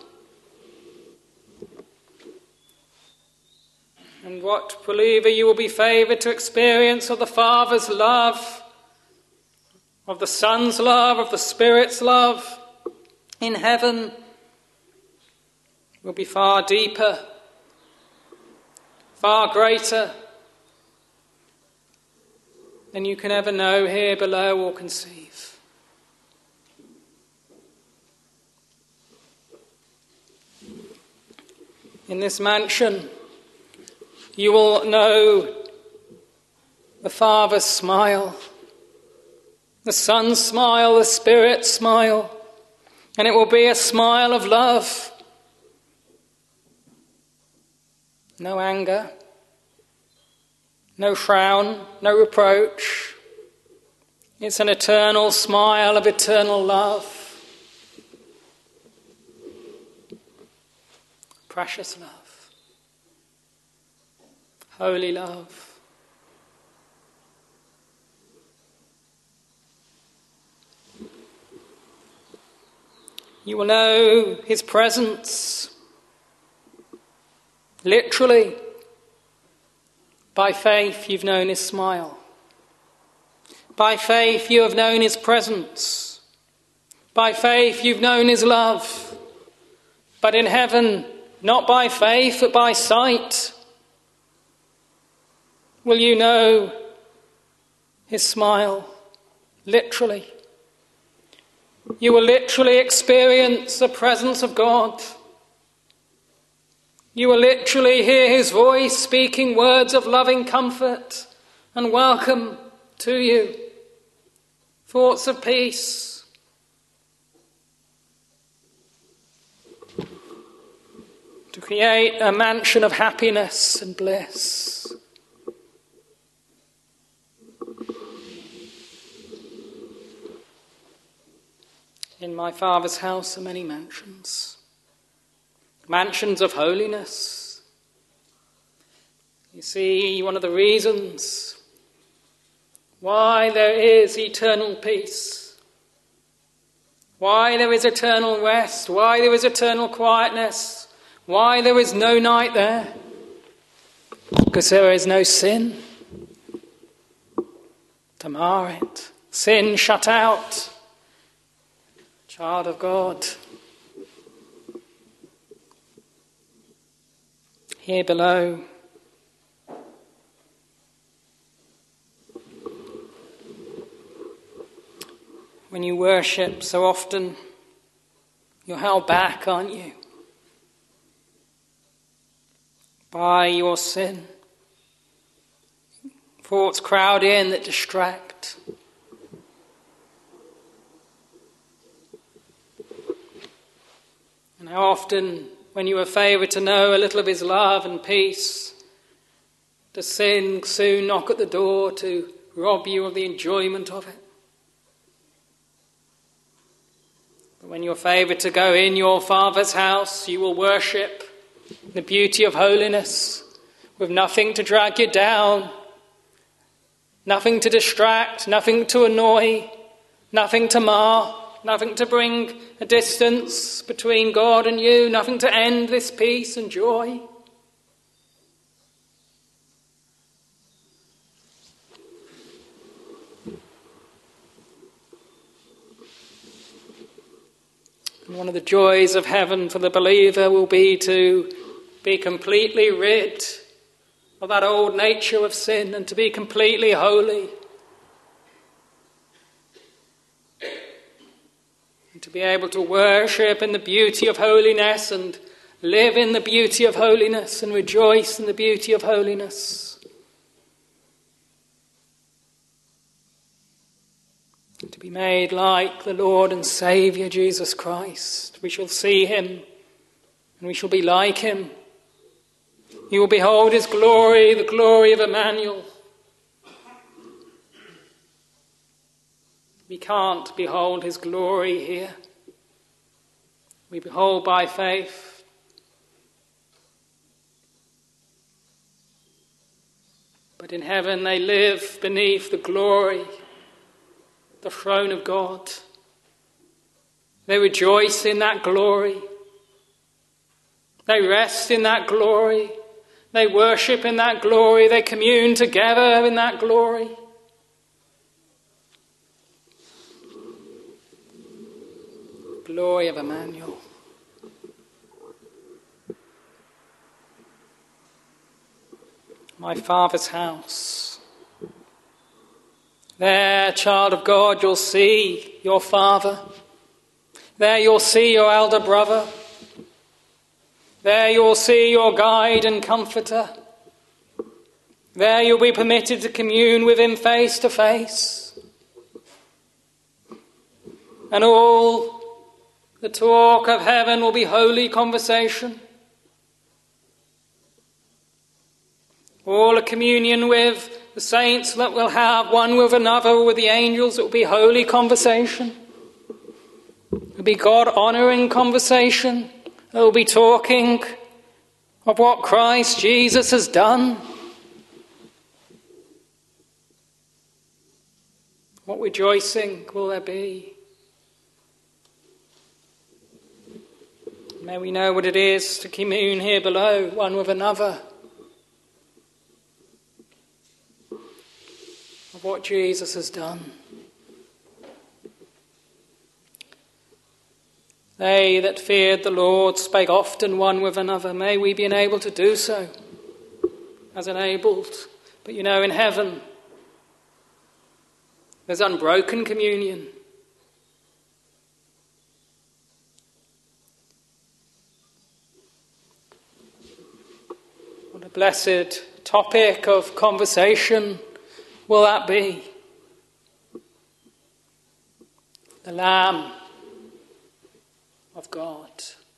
And what, believer, you will be favoured to experience of the Father's love, of the Son's love, of the Spirit's love in heaven will be far deeper, far greater than you can ever know here below or conceive. In this mansion, you will know the Father's smile, the Son's smile, the Spirit's smile, and it will be a smile of love. No anger, no frown, no reproach. It's an eternal smile of eternal love. Precious love. Holy love. You will know his presence, literally. By faith you've known his smile. By faith you have known his presence. By faith you've known his love. But in heaven, not by faith but by sight, will you know his smile, literally. You will literally experience the presence of God. You will literally hear his voice speaking words of loving comfort and welcome to you. Thoughts of peace. To create a mansion of happiness and bliss. In my Father's house are many mansions. Mansions of holiness. You see, one of the reasons why there is eternal peace, why there is eternal rest, why there is eternal quietness, why there is no night there, because there is no sin to mar it. Sin shut out. Child of God, here below, when you worship so often, you're held back, aren't you? By your sin. Thoughts crowd in that distract. And how often, when you are favoured to know a little of his love and peace, does sin soon knock at the door to rob you of the enjoyment of it? But when you're favoured to go in your Father's house, you will worship the beauty of holiness, with nothing to drag you down, nothing to distract, nothing to annoy, nothing to mar, nothing to bring a distance between God and you, nothing to end this peace and joy. And one of the joys of heaven for the believer will be to be completely rid of that old nature of sin and to be completely holy. And to be able to worship in the beauty of holiness and live in the beauty of holiness and rejoice in the beauty of holiness. And to be made like the Lord and Saviour Jesus Christ. We shall see him and we shall be like him. You will behold his glory, the glory of Emmanuel. We can't behold his glory here. We behold by faith. but in heaven they live beneath the glory, the throne of God. They rejoice in that glory. They rest in that glory. They worship in that glory. They commune together in that glory. Glory of Emmanuel. My Father's house. There, child of God, you'll see your Father. There you'll see your elder brother. There you'll see your guide and comforter. There you'll be permitted to commune with him face to face. And all the talk of heaven will be holy conversation. All the communion with the saints that will have one with another, with the angels, it will be holy conversation. It will be God-honouring conversation. It will be talking of what Christ Jesus has done. What rejoicing will there be? May we know what it is to commune here below, one with another, of what Jesus has done. They that feared the Lord spake often one with another. May we be enabled to do so, as enabled. But you know, in heaven, there's unbroken communion. What a blessed topic of conversation will that be? The Lamb of God.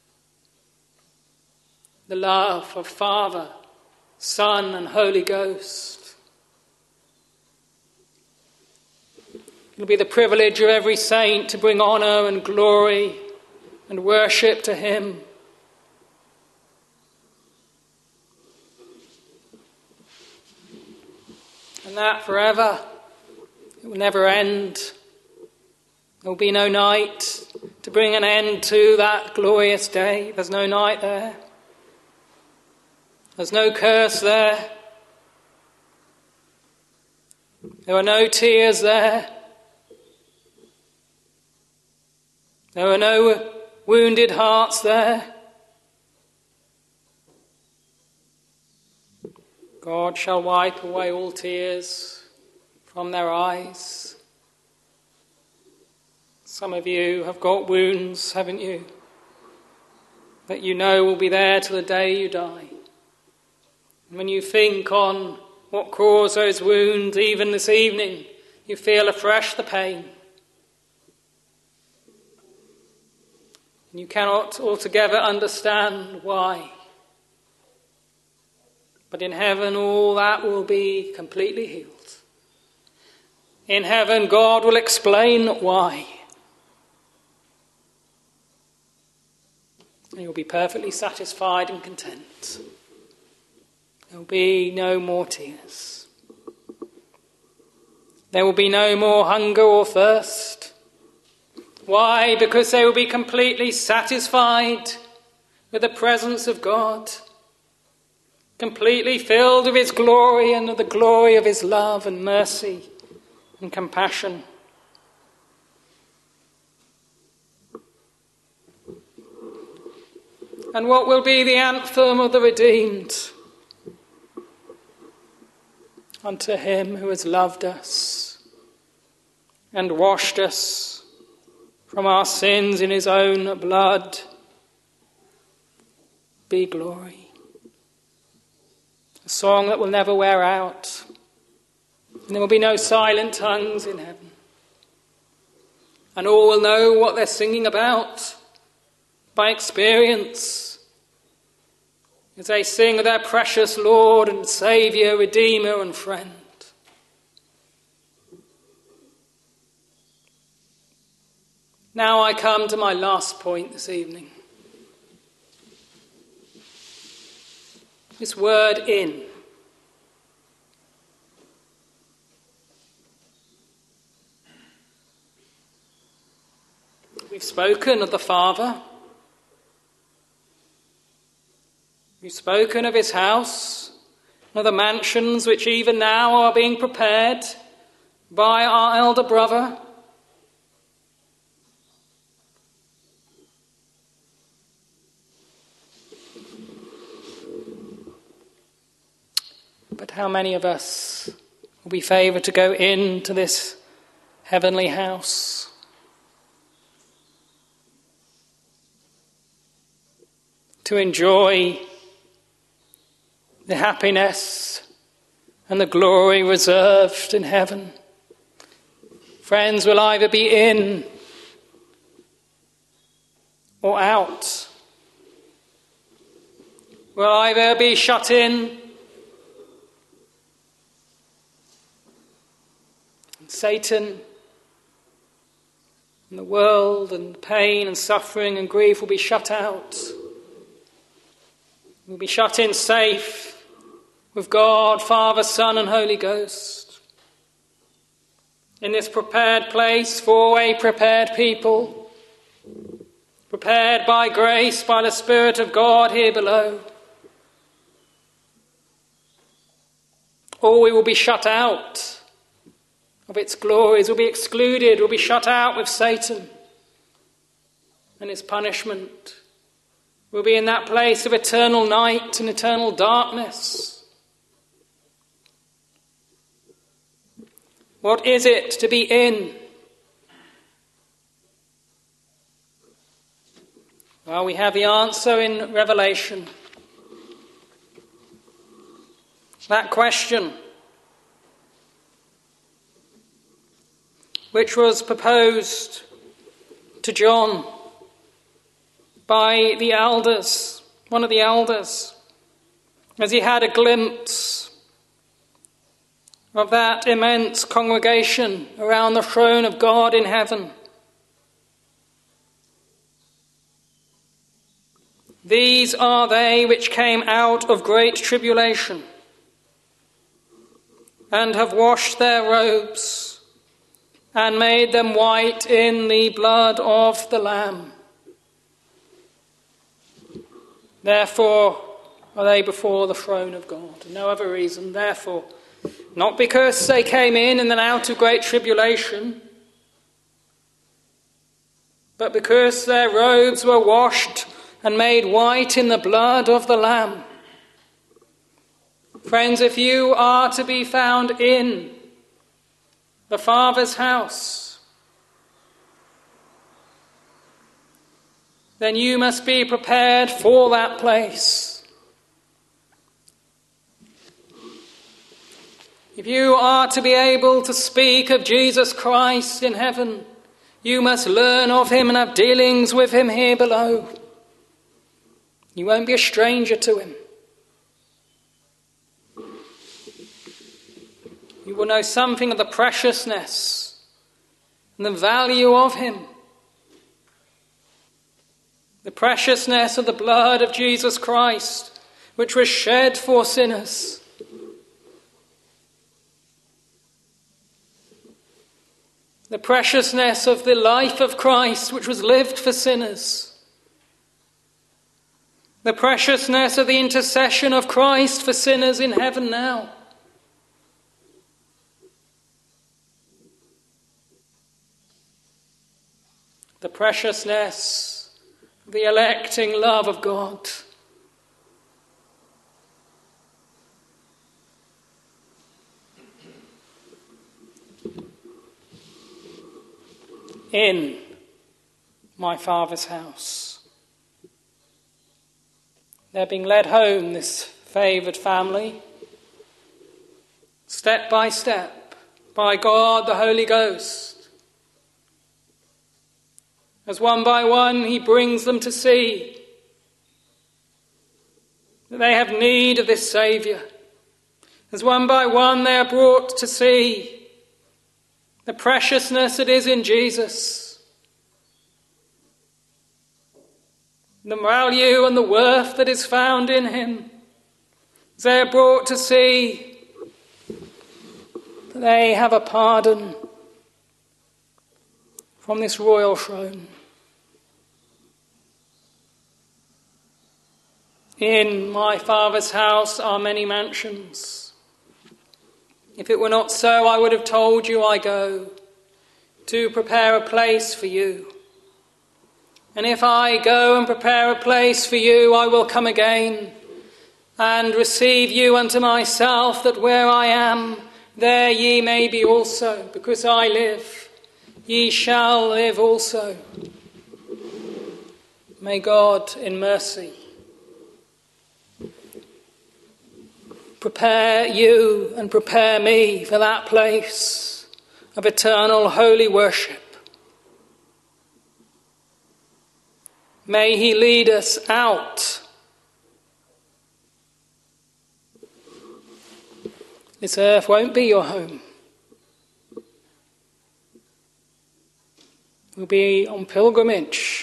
The love of Father, Son and Holy Ghost. It will be the privilege of every saint to bring honour and glory and worship to him. And that forever. It will never end. There will be no night to bring an end to that glorious day. There's no night there. There's no curse there. There are no tears there. There are no wounded hearts there. God shall wipe away all tears from their eyes. Some of you have got wounds, haven't you? That you know will be there till the day you die. And when you think on what caused those wounds, even this evening, you feel afresh the pain. And you cannot altogether understand why. But in heaven, all that will be completely healed. In heaven, God will explain why. And you'll be perfectly satisfied and content. There will be no more tears. There will be no more hunger or thirst. Why? Because they will be completely satisfied with the presence of God. Completely filled with his glory and with the glory of his love and mercy and compassion. And what will be the anthem of the redeemed? Unto him who has loved us and washed us from our sins in his own blood, be glory. A song that will never wear out. And there will be no silent tongues in heaven. And all will know what they're singing about by experience as they sing of their precious Lord and Saviour, Redeemer and Friend. Now I come to my last point this evening. This word in. We've spoken of the Father. We've spoken of his house, of the mansions which even now are being prepared by our elder brother. But how many of us will be favoured to go into this heavenly house? To enjoy the happiness and the glory reserved in heaven. Friends, will either be in or out. Will either be shut in. Satan and the world and pain and suffering and grief will be shut out. We'll be shut in safe with God, Father, Son and Holy Ghost. In this prepared place for a prepared people, prepared by grace, by the Spirit of God here below. Or we will be shut out of its glories, will be excluded, will be shut out with Satan and his punishment. We'll be in that place of eternal night and eternal darkness. What is it to be in? Well, we have the answer in Revelation. That question, which was proposed to John by the elders, one of the elders, as he had a glimpse of that immense congregation around the throne of God in heaven. These are they which came out of great tribulation and have washed their robes and made them white in the blood of the Lamb. Therefore are they before the throne of God. No other reason. Therefore, not because they came in and then out of great tribulation, but because their robes were washed and made white in the blood of the Lamb. Friends, if you are to be found in the Father's house, then you must be prepared for that place. If you are to be able to speak of Jesus Christ in heaven, you must learn of him and have dealings with him here below. You won't be a stranger to him. You will know something of the preciousness and the value of him. The preciousness of the blood of Jesus Christ, which was shed for sinners. The preciousness of the life of Christ, which was lived for sinners. The preciousness of the intercession of Christ for sinners in heaven now. The preciousness of the electing love of God. In my Father's house. They're being led home, this favoured family, step by step, by God the Holy Ghost. As one by one he brings them to see that they have need of this Saviour. As one by one they are brought to see the preciousness that is in Jesus, the value and the worth that is found in him. As they are brought to see that they have a pardon from this royal throne. In my Father's house are many mansions. If it were not so, I would have told you I go to prepare a place for you. And if I go and prepare a place for you, I will come again and receive you unto myself, that where I am, there ye may be also. Because I live, ye shall live also. May God in mercy prepare you and prepare me for that place of eternal holy worship. May he lead us out. This earth won't be your home. We'll be on pilgrimage.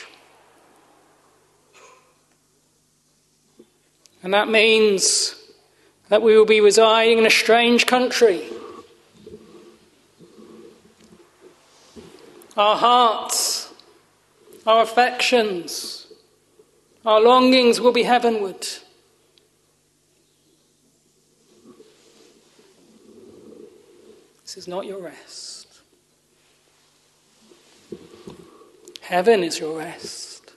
And that means that we will be residing in a strange country. Our hearts, our affections, our longings will be heavenward. This is not your rest. Heaven is your rest.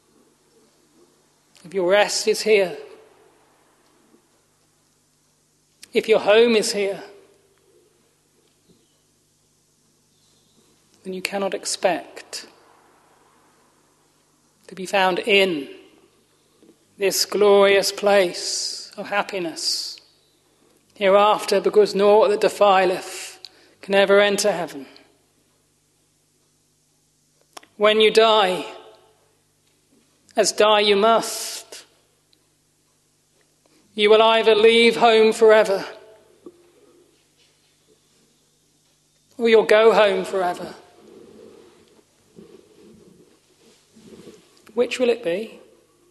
If your rest is here, if your home is here, then you cannot expect to be found in this glorious place of happiness hereafter, because naught that defileth can ever enter heaven. When you die, as die you must, you will either leave home forever, or you'll go home forever. Which will it be?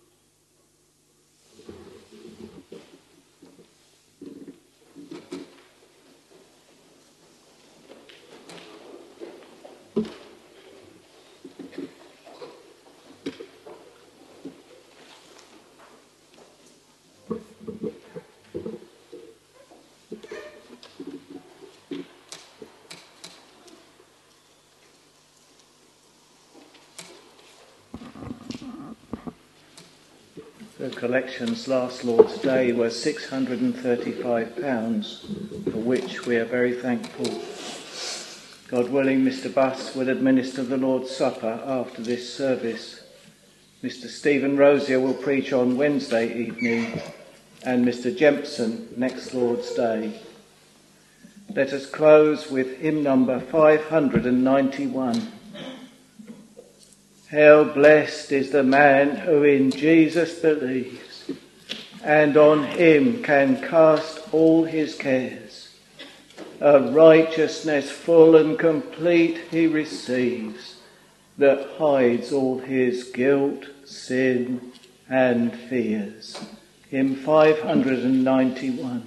The collections last Lord's Day were £635, for which we are very thankful. God willing, Mr. Buss will administer the Lord's Supper after this service. Mr. Stephen Rosier will preach on Wednesday evening, and Mr. Jempson next Lord's Day. Let us close with hymn number 591. How blessed is the man who in Jesus believes, and on him can cast all his cares. A righteousness full and complete he receives, that hides all his guilt, sin, and fears. Hymn 591.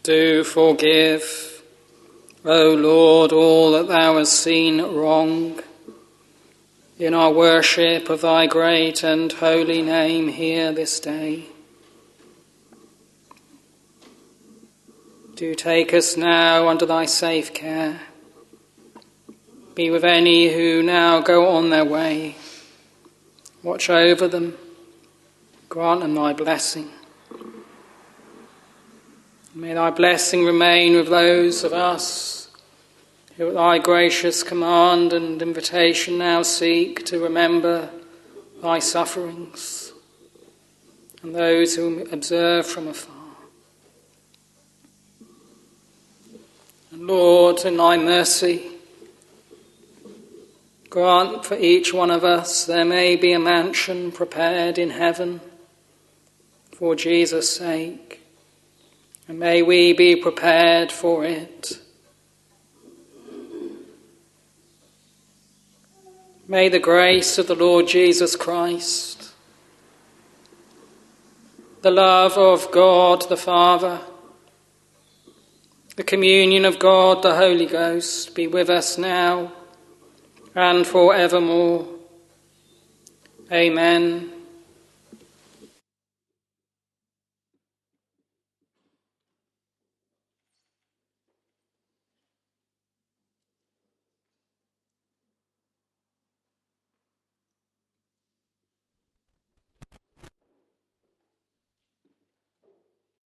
do forgive, O Lord, all that thou hast seen wrong in our worship of thy great and holy name here this day. Do take us now under thy safe care. Be with any who now go on their way. Watch over them. Grant them thy blessing. May thy blessing remain with those of us who at thy gracious command and invitation now seek to remember thy sufferings, and those who observe from afar. And Lord, in thy mercy, grant for each one of us there may be a mansion prepared in heaven for Jesus' sake, and may we be prepared for it. May the grace of the Lord Jesus Christ, the love of God the Father, the communion of God the Holy Ghost be with us now and forevermore. Amen.